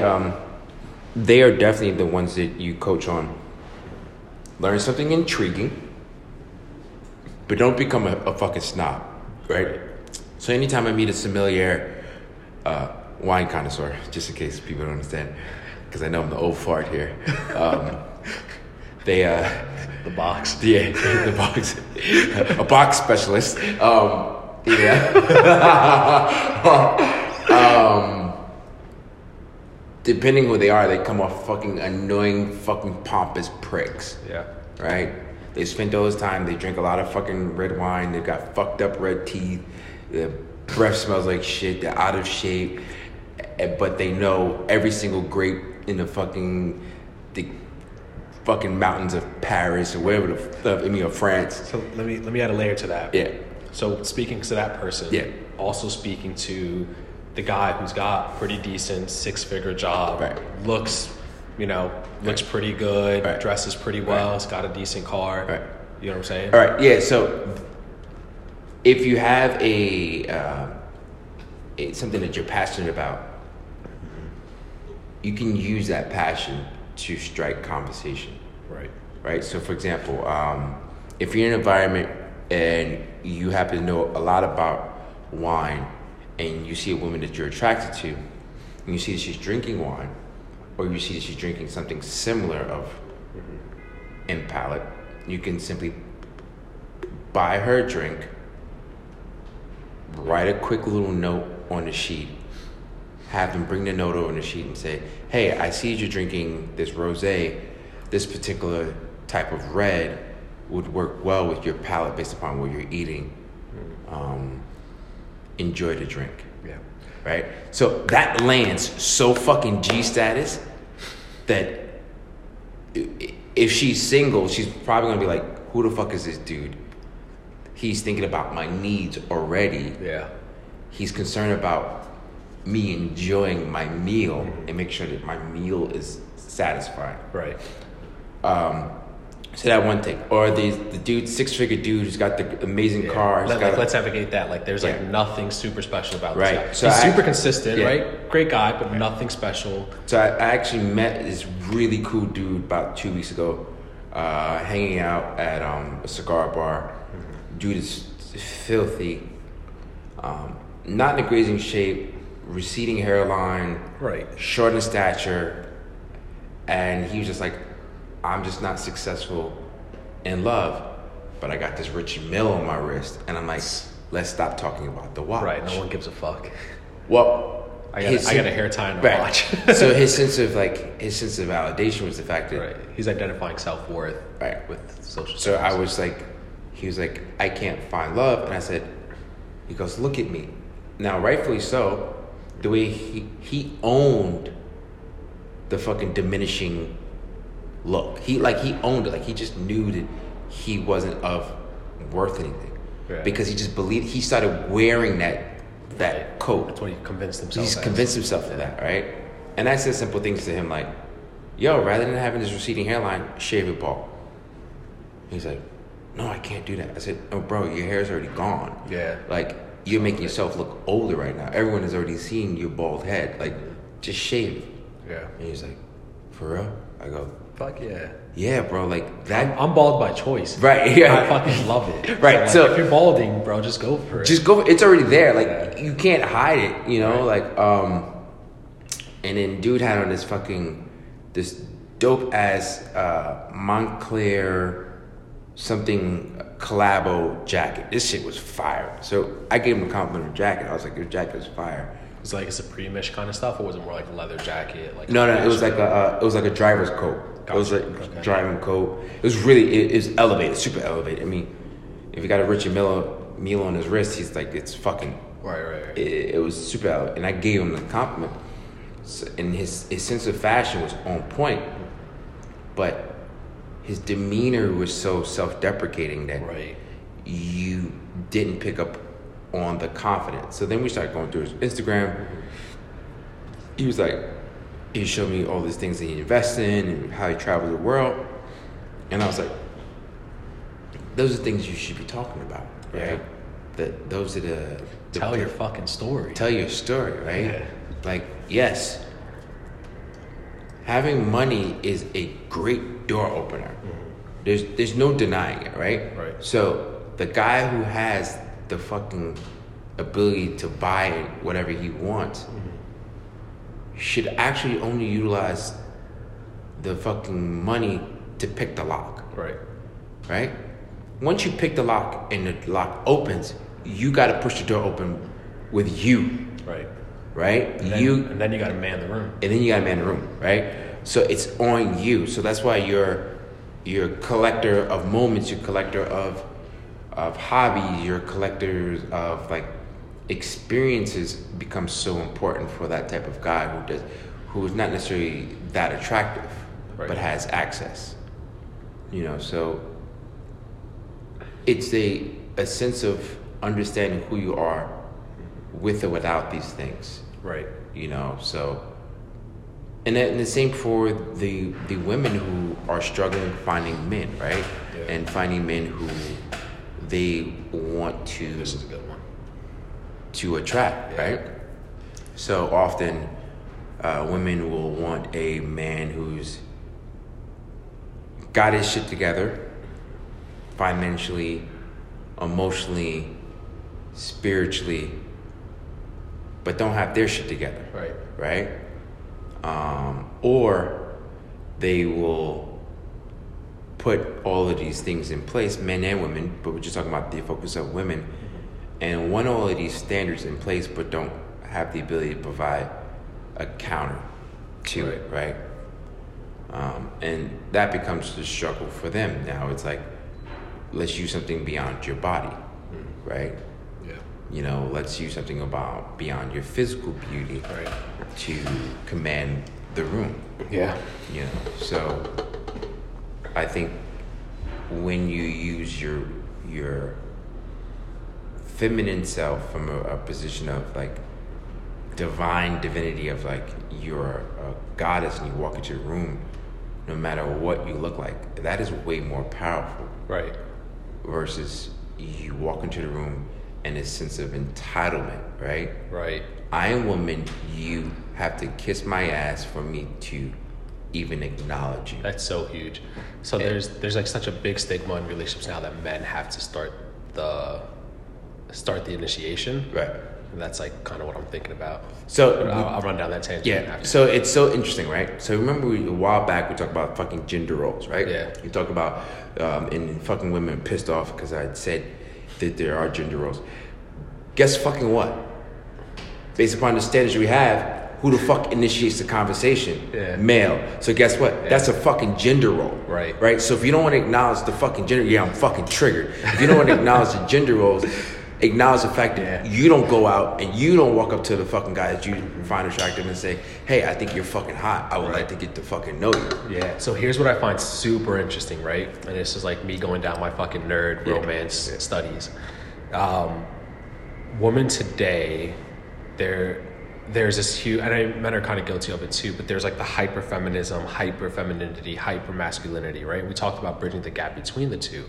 are definitely the ones that you coach on. Learn something intriguing, but don't become a fucking snob, right? So anytime I meet a sommelier, wine connoisseur, just in case people don't understand, because I know I'm the old fart here. They The box. yeah, the box, a box specialist. Depending who they are, they come off fucking annoying, fucking pompous pricks. Yeah. Right? They spend those time, they drink a lot of fucking red wine, they've got fucked up red teeth, their breath smells like shit, they're out of shape, but they know every single grape in the fucking mountains of Paris or wherever of France. So let me add a layer to that. Yeah. So speaking to that person, also speaking to the guy who's got pretty decent 6-figure job, Right. looks pretty good, Right. dresses pretty well, has got a decent car. Right. You know what I'm saying? All right, yeah. So if you have something that you're passionate about, you can use that passion to strike conversation. Right. Right. So, for example, if you're in an environment and you happen to know a lot about wine, and you see a woman that you're attracted to, and you see that she's drinking wine, or you see that she's drinking something similar of in palate, you can simply buy her a drink, write a quick little note on the sheet, have them bring the note over on the sheet and say, hey, I see you're drinking this rosé, this particular type of red would work well with your palate based upon what you're eating. Enjoy the drink. Yeah. Right? So that lands so fucking G status that if she's single, she's probably gonna be like, who the fuck is this dude? He's thinking about my needs already. Yeah. He's concerned about me enjoying my meal and make sure that my meal is satisfying. Right. So that one thing. Or the dude, 6-figure dude who's got the amazing car. Let's advocate that. Like, there's like Yeah. nothing super special about Right. this guy. So He's I- super consistent, yeah. right? Great guy, but nothing special. So I actually met this really cool dude about 2 weeks ago, hanging out at a cigar bar. Dude is filthy, not in a grazing shape, receding hairline, Right. short in stature, and he was just like, I'm just not successful in love, but I got this rich mill on my wrist, and I'm like, let's stop talking about the watch. Right. No one gives a fuck. Well, I got a hair tie and a right. watch. So his sense of validation was the fact that Right. He's identifying self-worth Right. with social So status. I was like, he was like, I can't find love. And I said, he goes, look at me. Now, rightfully so, the way he owned the fucking diminishing look. He owned it. Like, he just knew that he wasn't of worth anything. Right. Because he just believed, he started wearing that coat. That's what he convinced himself. He's as. convinced himself of that, right? And I said simple things to him like, yo, rather than having this receding hairline, shave it bald. He's like, no, I can't do that. I said, oh, bro, your hair's already gone. Yeah. Like, you're making yourself look older right now. Everyone has already seen your bald head. Like, just shave it. Yeah. And he's like, for real? I go, Fuck yeah. yeah, bro, like that. I'm bald by choice. Right, yeah. I fucking love it. Right, So, so- if you're balding, bro, just go for it. Just go. It's already there. Like, Yeah. you can't hide it. You know, Right. like And then dude had on this dope ass Montclair something collabo jacket. This shit was fire. So I gave him a compliment of the jacket. I was like, your jacket is fire. It's like a Supreme-ish kind of stuff, or was it more like a leather jacket? Like No, it was like a driver's coat. It was like Gotcha. Okay. driving coat. It was really it was elevated, super elevated. I mean, if you got a Richard Mille on his wrist, he's like, it's fucking. Right. It was super elevated, and I gave him the compliment. So, and his sense of fashion was on point, but his demeanor was so self-deprecating that Right. you didn't pick up on the confidence. So then we started going through his Instagram. He was like, he showed me all these things that he invests in and how he travels the world. And I was like, those are things you should be talking about, right? That those are the Tell your fucking story. tell your story, right? Yeah. Like, yes, having money is a great door opener. There's no denying it, right? Right. So the guy who has the fucking ability to buy whatever he wants should actually only utilize the fucking money to pick the lock, Right. right? Once you pick the lock and the lock opens, you got to push the door open with you, Right. right? And then you got to man the room. And then you got to man the room, right? So it's on you. So that's why you're a collector of moments, you're a collector of hobbies, you're a collector of like experiences becomes so important for that type of guy who is not necessarily that attractive, Right. but has access. You know, so it's a sense of understanding who you are with or without these things. Right. You know, so. And the same for the women who are struggling finding men, right? Yeah. And finding men who they want to. This is a good one. To attract, right? So often, women will want a man who's got his shit together, financially, emotionally, spiritually, but don't have their shit together, right? Or they will put all of these things in place, men and women, but we're just talking about the focus of women, and want all of these standards in place, but don't have the ability to provide a counter to it, right? And that becomes the struggle for them. Now it's like, let's use something beyond your body, right? Yeah. You know, let's use something about beyond your physical beauty to command the room. Yeah. You know, so I think when you use your feminine self from a position of like divine divinity, of like you're a goddess and you walk into a room, no matter what you look like, that is way more powerful. Right. Versus you walk into the room and a sense of entitlement, right? Right. I am woman, you have to kiss my ass for me to even acknowledge you. That's so huge. So there's like such a big stigma in relationships now that men have to start the initiation. Right. And that's like kind of what I'm thinking about. So I'll run down that tangent. Yeah. So it's so interesting, right? So remember a while back we talked about fucking gender roles, right? Yeah. You talk about and fucking women pissed off because I said that there are gender roles. Guess fucking what? Based upon the standards we have, who the fuck initiates the conversation? Yeah. Male. So guess what? Yeah. That's a fucking gender role. Right. Right? So if you don't want to acknowledge the fucking gender, yeah, I'm fucking triggered. If you don't want to acknowledge the gender roles, acknowledge the fact that you don't go out and you don't walk up to the fucking guy that you find attractive and say, hey, I think you're fucking hot. I would like to get to fucking know you. Yeah. So here's what I find super interesting, right? And this is like me going down my fucking nerd romance studies. Women today, there's this huge, and men are kind of guilty of it too, but there's like the hyper-feminism, hyper-femininity, hyper-masculinity, right? We talked about bridging the gap between the two.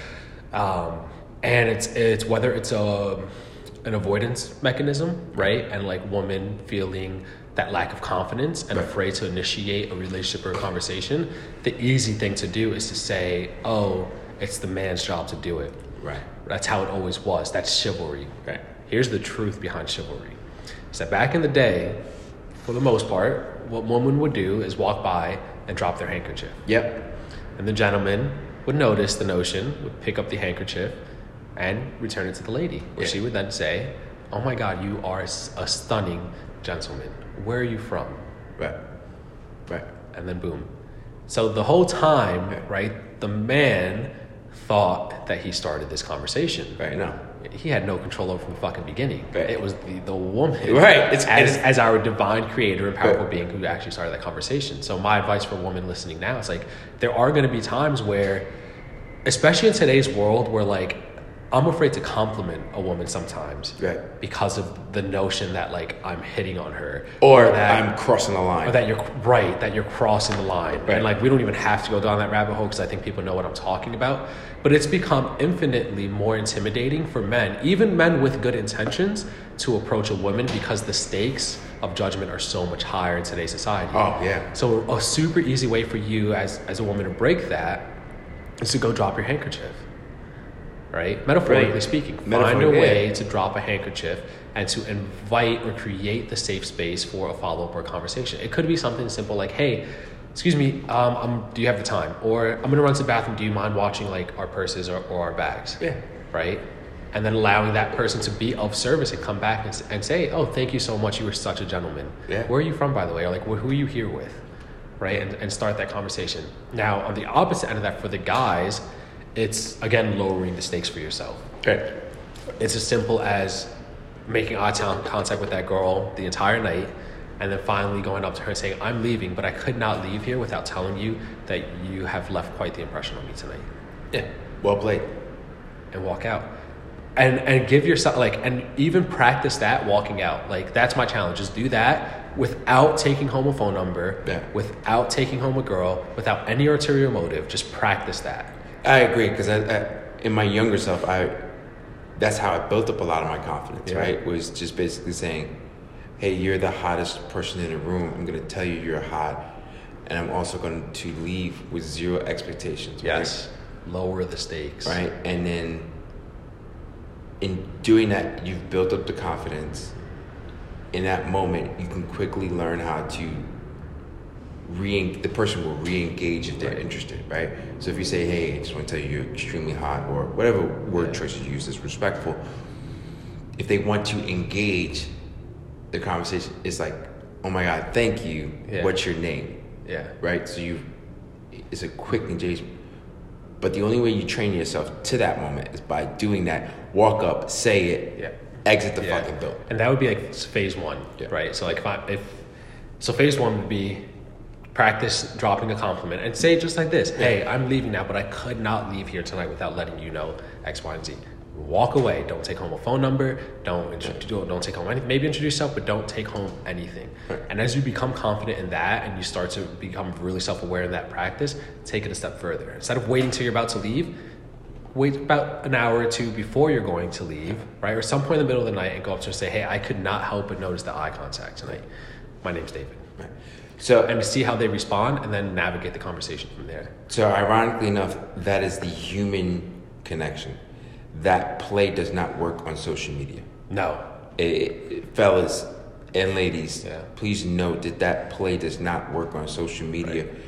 Yeah. And it's whether it's an avoidance mechanism, right? And like women feeling that lack of confidence and afraid to initiate a relationship or a conversation, the easy thing to do is to say, oh, it's the man's job to do it. Right. That's how it always was. That's chivalry. Right. Here's the truth behind chivalry. Is that back in the day, for the most part, what women would do is walk by and drop their handkerchief. Yep. And the gentleman would notice the notion, would pick up the handkerchief and return it to the lady. Where she would then say, oh my God, you are a stunning gentleman. Where are you from? Right. Right. And then boom. So the whole time, right, the man thought that he started this conversation. Right. No. He had no control over from the fucking beginning. Right. It was the woman, right? As our divine creator and powerful being who actually started that conversation. So my advice for women listening now is like, there are going to be times where, especially in today's world, where like I'm afraid to compliment a woman sometimes, right? Because of the notion that like I'm hitting on her, or that I'm crossing the line, or that you're crossing the line, right? And like we don't even have to go down that rabbit hole because I think people know what I'm talking about. But it's become infinitely more intimidating for men, even men with good intentions, to approach a woman because the stakes of judgment are so much higher in today's society. Oh yeah. So a super easy way for you as a woman to break that is to go drop your handkerchief. Right? Metaphorically speaking, find a way to drop a handkerchief and to invite or create the safe space for a follow-up or a conversation. It could be something simple like, hey, excuse me, do you have the time? Or I'm going to run to the bathroom. Do you mind watching like our purses or our bags? Yeah. Right? And then allowing that person to be of service and come back and say, oh, thank you so much. You were such a gentleman. Yeah. Where are you from, by the way? Or like, who are you here with? Right? And start that conversation. Now, on the opposite end of that, for the guys, it's, again, lowering the stakes for yourself. Okay. It's as simple as making eye contact with that girl the entire night and then finally going up to her and saying, I'm leaving, but I could not leave here without telling you that you have left quite the impression on me tonight. Yeah. Well played. And walk out. And give yourself and even practice that walking out. Like, that's my challenge, is do that without taking home a phone number, without taking home a girl, without any ulterior motive. Just practice that. I agree, because I in my younger self, that's how I built up a lot of my confidence, right? Was just basically saying, hey, you're the hottest person in the room. I'm going to tell you you're hot. And I'm also going to leave with zero expectations. Yes. Right? Lower the stakes. Right. And then in doing that, you've built up the confidence. In that moment, you can quickly learn how to the person will re-engage if they're interested, right? So if you say, hey, I just want to tell you you're extremely hot, or whatever word choice you use is respectful, if they want to engage the conversation, it's like, oh my God, thank you. Yeah. What's your name? Yeah. Right? So it's a quick engagement. But the only way you train yourself to that moment is by doing that. Walk up, say it, exit the fucking building. And that would be like phase one, right? So like so phase one would be practice dropping a compliment and say just like this, hey, I'm leaving now, but I could not leave here tonight without letting you know X, Y, and Z. Walk away. Don't take home a phone number. Don't take home anything. Maybe introduce yourself, but don't take home anything. Right. And as you become confident in that and you start to become really self-aware in that practice, take it a step further. Instead of waiting till you're about to leave, wait about an hour or two before you're going to leave, right? Or some point in the middle of the night, and go up to her and say, hey, I could not help but notice the eye contact tonight. My name's David. Right. And see how they respond, and then navigate the conversation from there. So ironically enough, that is the human connection. That play does not work on social media. No. Fellas and ladies, please note that play does not work on social media. Right.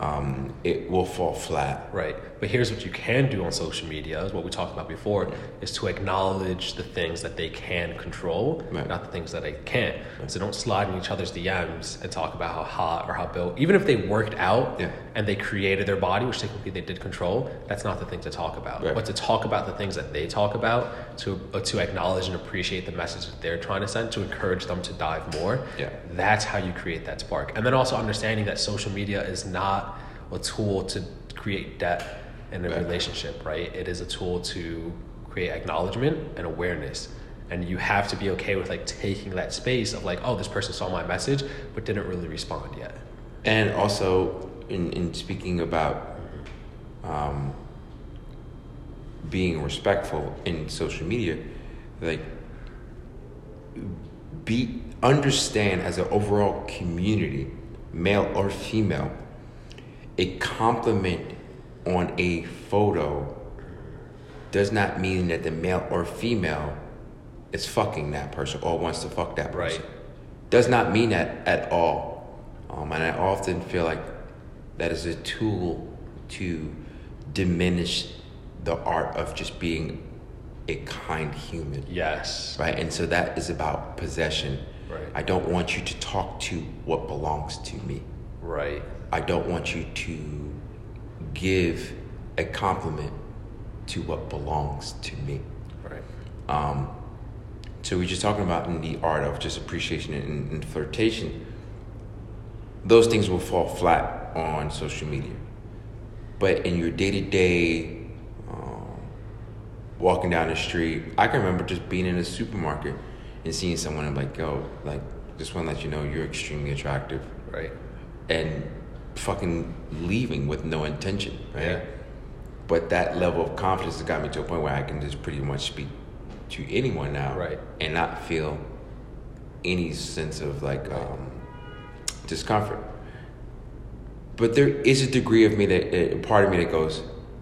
It will fall flat. Right. But here's what you can do on social media, is what we talked about before, is to acknowledge the things that they can control, not the things that they can't. Right. So don't slide in each other's DMs and talk about how hot or how built. Even if they worked out and they created their body, which technically they did control, that's not the thing to talk about. Right. But to talk about the things that they talk about, to acknowledge and appreciate the message that they're trying to send, to encourage them to dive more, that's how you create that spark. And then also understanding that social media is not a tool to create depth in a relationship, right? It is a tool to create acknowledgement and awareness. And you have to be okay with like taking that space of like, oh, this person saw my message but didn't really respond yet. And also in speaking about being respectful in social media, like understand as an overall community, male or female, a compliment on a photo does not mean that the male or female is fucking that person or wants to fuck that person. Right. Does not mean that at all. And I often feel like that is a tool to diminish the art of just being a kind human. Yes. Right? And so that is about possession. Right. I don't want you to talk to what belongs to me. Right. I don't want you to give a compliment to what belongs to me. Right. So we're just talking about in the art of just appreciation and flirtation. Those things will fall flat on social media. But in your day-to-day walking down the street, I can remember just being in a supermarket and seeing someone and like, yo, like, just want to let you know you're extremely attractive. Right. And fucking leaving with no intention, right? Yeah. But that level of confidence has got me to a point where I can just pretty much speak to anyone now, right, and not feel any sense of like discomfort. But there is a degree of me that part of me that goes,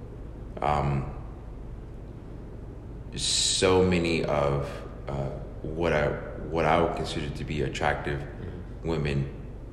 so many of what I would consider to be attractive women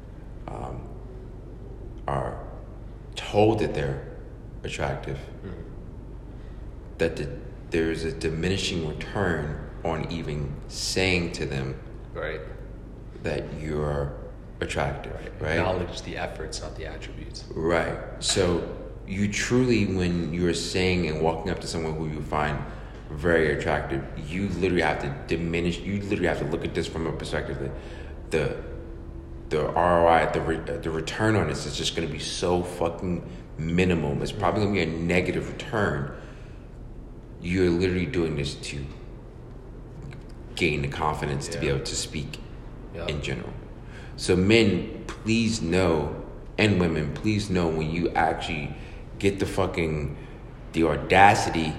are told that they're attractive, that there's a diminishing return on even saying to them, right, that you're attractive, right? Acknowledge the efforts, not the attributes. Right. So you truly, when you're saying and walking up to someone who you find very attractive, you literally have to diminish. You literally have to look at this from a perspective that the ROI, the return on this is just going to be so fucking minimum. It's probably going to be a negative return. you're literally doing this to gain the confidence to be able to speak in general. So men, please know, and women, please know when you actually get the audacity,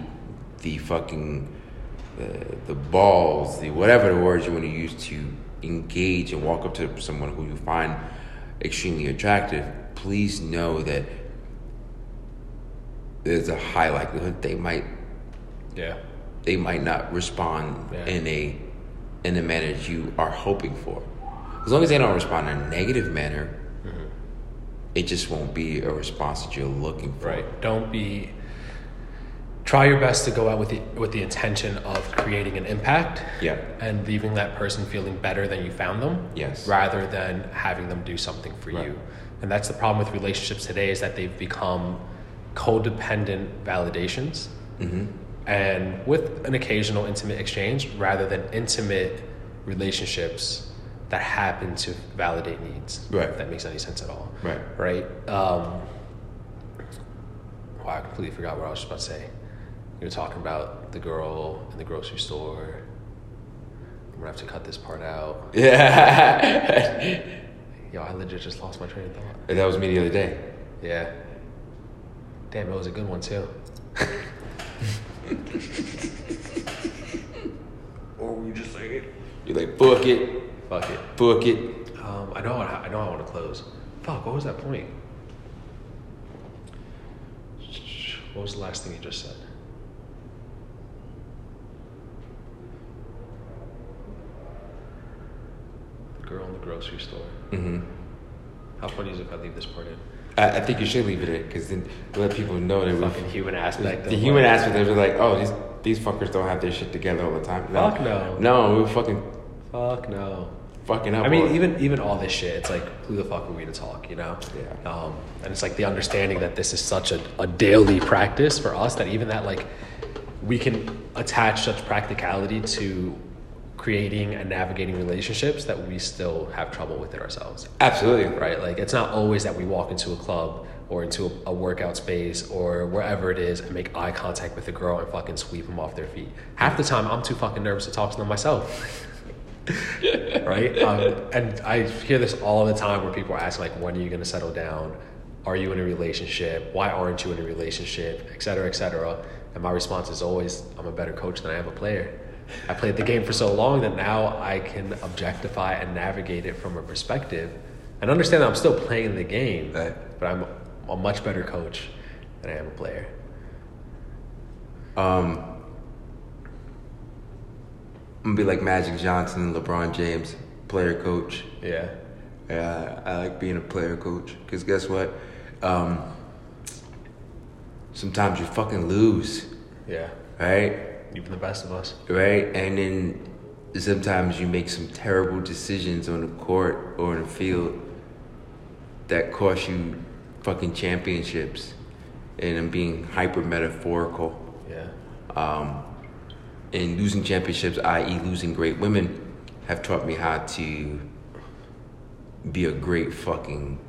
the balls, whatever the words you want to use to engage and walk up to someone who you find extremely attractive, please know that there's a high likelihood they might not respond in a manner that you are hoping for. As long as they don't respond in a negative manner, it just won't be a response that you're looking for. Right. Try your best to go out with the intention of creating an impact. Yeah. And leaving that person feeling better than you found them. Yes. Rather than having them do something for you. And that's the problem with relationships today, is that they've become codependent validations. And with an occasional intimate exchange, rather than intimate relationships that happen to validate needs. Right. If that makes any sense at all. Right. Wow, I completely forgot what I was about to say. You were talking about the girl in the grocery store. I'm gonna have to cut this part out. Yeah. Yo, I legit just lost my train of thought. That was me the other day. Yeah. Damn, it was a good one too. Or were you just saying it? You're like, fuck it. Fuck it. Fuck it. I know I want to close. Fuck, what was that point? What was the last thing you just said? The girl in the grocery store. How funny is it if I leave this part in? I think you should leave it in, because then let people know that Fucking human aspect. The human aspect, they're like, oh, these fuckers don't have their shit together all the time. Fuck no. No, we're fucking. Fuck no. Fucking up. I mean, even all this shit, it's like, who the fuck are we to talk, you know? Yeah. And it's like the understanding that this is such a daily practice for us, that even that, like, we can attach such practicality to creating and navigating relationships that we still have trouble with it ourselves. Absolutely. Right? Like, it's not always that we walk into a club or into a workout space or wherever it is and make eye contact with a girl and fucking sweep them off their feet. Half the time, I'm too fucking nervous to talk to them myself. Right? And I hear this all the time where people are asking, like, when are you going to settle down? Are you in a relationship? Why aren't you in a relationship? Et cetera, et cetera. And my response is always, I'm a better coach than I am a player. I played the game for so long that now I can objectify and navigate it from a perspective and understand that I'm still playing the game, right, but I'm a much better coach than I am a player. I'm gonna be like Magic Johnson and LeBron James, player coach. Yeah. Yeah, I like being a player coach, because guess what? Sometimes you fucking lose. Yeah. Right? Even the best of us. Right? And then sometimes you make some terrible decisions on the court or in the field that cost you fucking championships. And I'm being hyper metaphorical. Yeah. And losing championships, i.e. losing great women, have taught me how to be a great fucking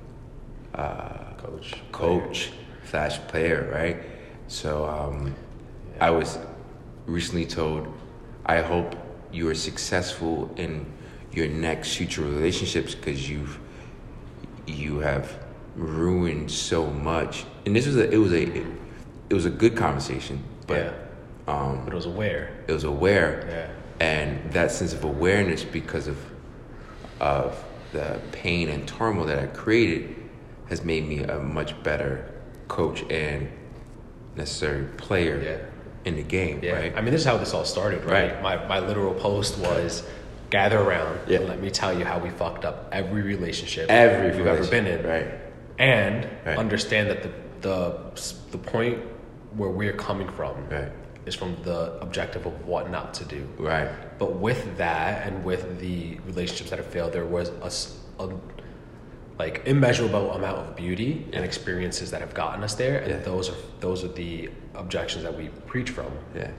coach / player, right? So I was recently told, I hope you are successful in your next future relationships, because you have ruined so much. And this was it was a good conversation, but but it was aware. It was aware. Yeah. And that sense of awareness, because of the pain and turmoil that I created, has made me a much better coach and necessary player in the game, right? I mean, this is how this all started, right? My literal post was, gather around and let me tell you how we fucked up every relationship we've ever been in. Right. And understand that the point where we're coming from is from the objective of what not to do. Right. But with that, and with the relationships that have failed, there was a like immeasurable amount of beauty and experiences that have gotten us there, and those are the objections that we preach from. Yeah.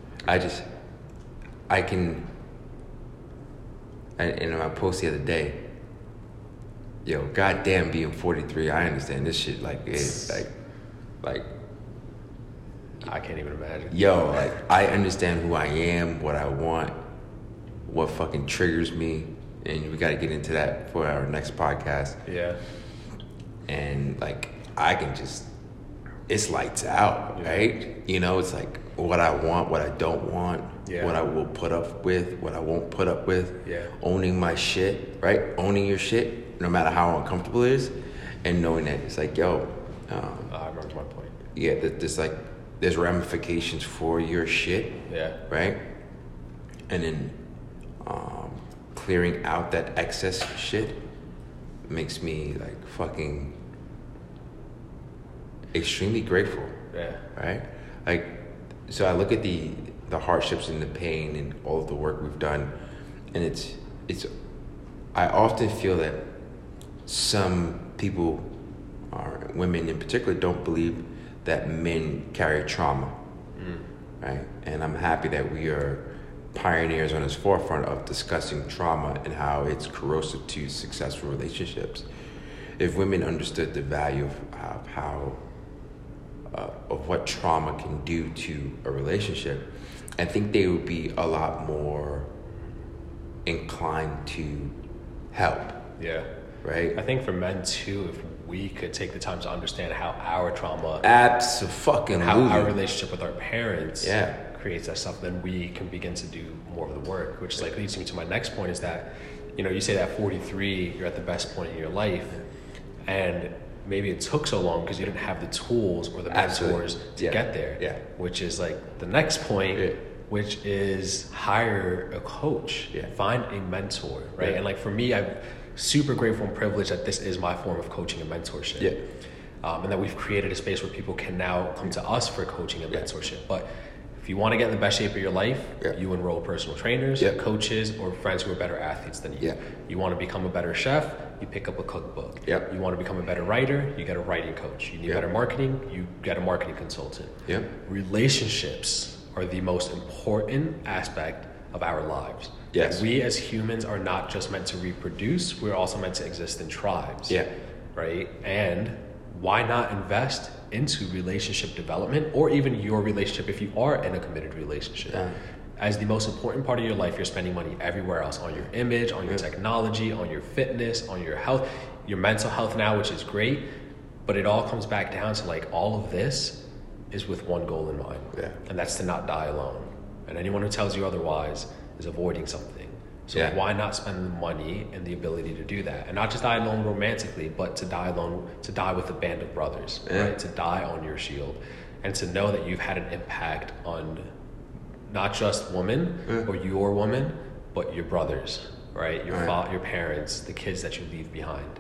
In my post the other day, yo, goddamn, being 43, I understand this shit like it's like I can't even imagine. Yo, like, I understand who I am, what I want, what fucking triggers me, and we got to get into that for our next podcast. Yeah. And like, I can just, it's lights out, right? You know, it's like what I want, what I don't want, what I will put up with, what I won't put up with. Yeah. Owning my shit, right? Owning your shit, no matter how uncomfortable it is, and knowing that it's like, yo. I remember my point. Yeah, there's ramifications for your shit. Yeah. Right? And then clearing out that excess shit makes me like fucking extremely grateful. Yeah. Right? Like, so I look at the hardships and the pain and all of the work we've done, and it's I often feel that some people, or women in particular, don't believe that men carry trauma. Right? And I'm happy that we are pioneers on this forefront of discussing trauma and how it's corrosive to successful relationships. If women understood the value of how of what trauma can do to a relationship, I think they would be a lot more inclined to help. Yeah. Right? I think for men too, if we could take the time to understand how our trauma, Absolutely, how our relationship with our parents Yeah. creates that stuff, then we can begin to do more of the work, which like leads me to my next point is that, you know, you say that 43, you're at the best point in your life, and maybe it took so long because you didn't have the tools or the mentors to get there. Yeah. Which is like the next point, Yeah. which is hire a coach, find a mentor, right? Yeah. And like for me, I'm super grateful and privileged that this is my form of coaching and mentorship. Yeah. And that we've created a space where people can now come to us for coaching and mentorship. But if you want to get in the best shape of your life, you enroll personal trainers, coaches, or friends who are better athletes than you. Yeah. You want to become a better chef, you pick up a cookbook. Yep. You want to become a better writer, you get a writing coach. You need better marketing, you get a marketing consultant. Yep. Relationships are the most important aspect of our lives. Yes. We as humans are not just meant to reproduce, we're also meant to exist in tribes. Yeah. Right? And why not invest into relationship development, or even your relationship if you are in a committed relationship? As the most important part of your life, you're spending money everywhere else, on your image, on your technology, on your fitness, on your health, your mental health now, which is great, but it all comes back down to like all of this is with one goal in mind, and that's to not die alone. And anyone who tells you otherwise is avoiding something. So why not spend the money and the ability to do that? And not just die alone romantically, but to die alone, to die with a band of brothers, right? To die on your shield, and to know that you've had an impact on not just women or your woman, but your brothers, right? Your your parents, the kids that you leave behind.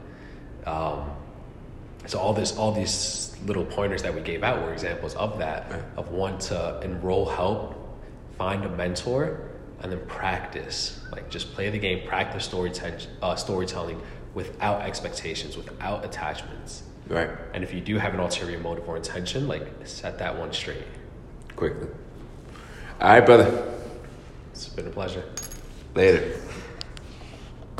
So all these little pointers that we gave out were examples of that, of one, to enroll help, find a mentor, and then practice. Like just play the game, practice storytelling without expectations, without attachments. Right. And if you do have an ulterior motive or intention, like set that one straight. Quickly. All right, brother. It's been a pleasure. Later.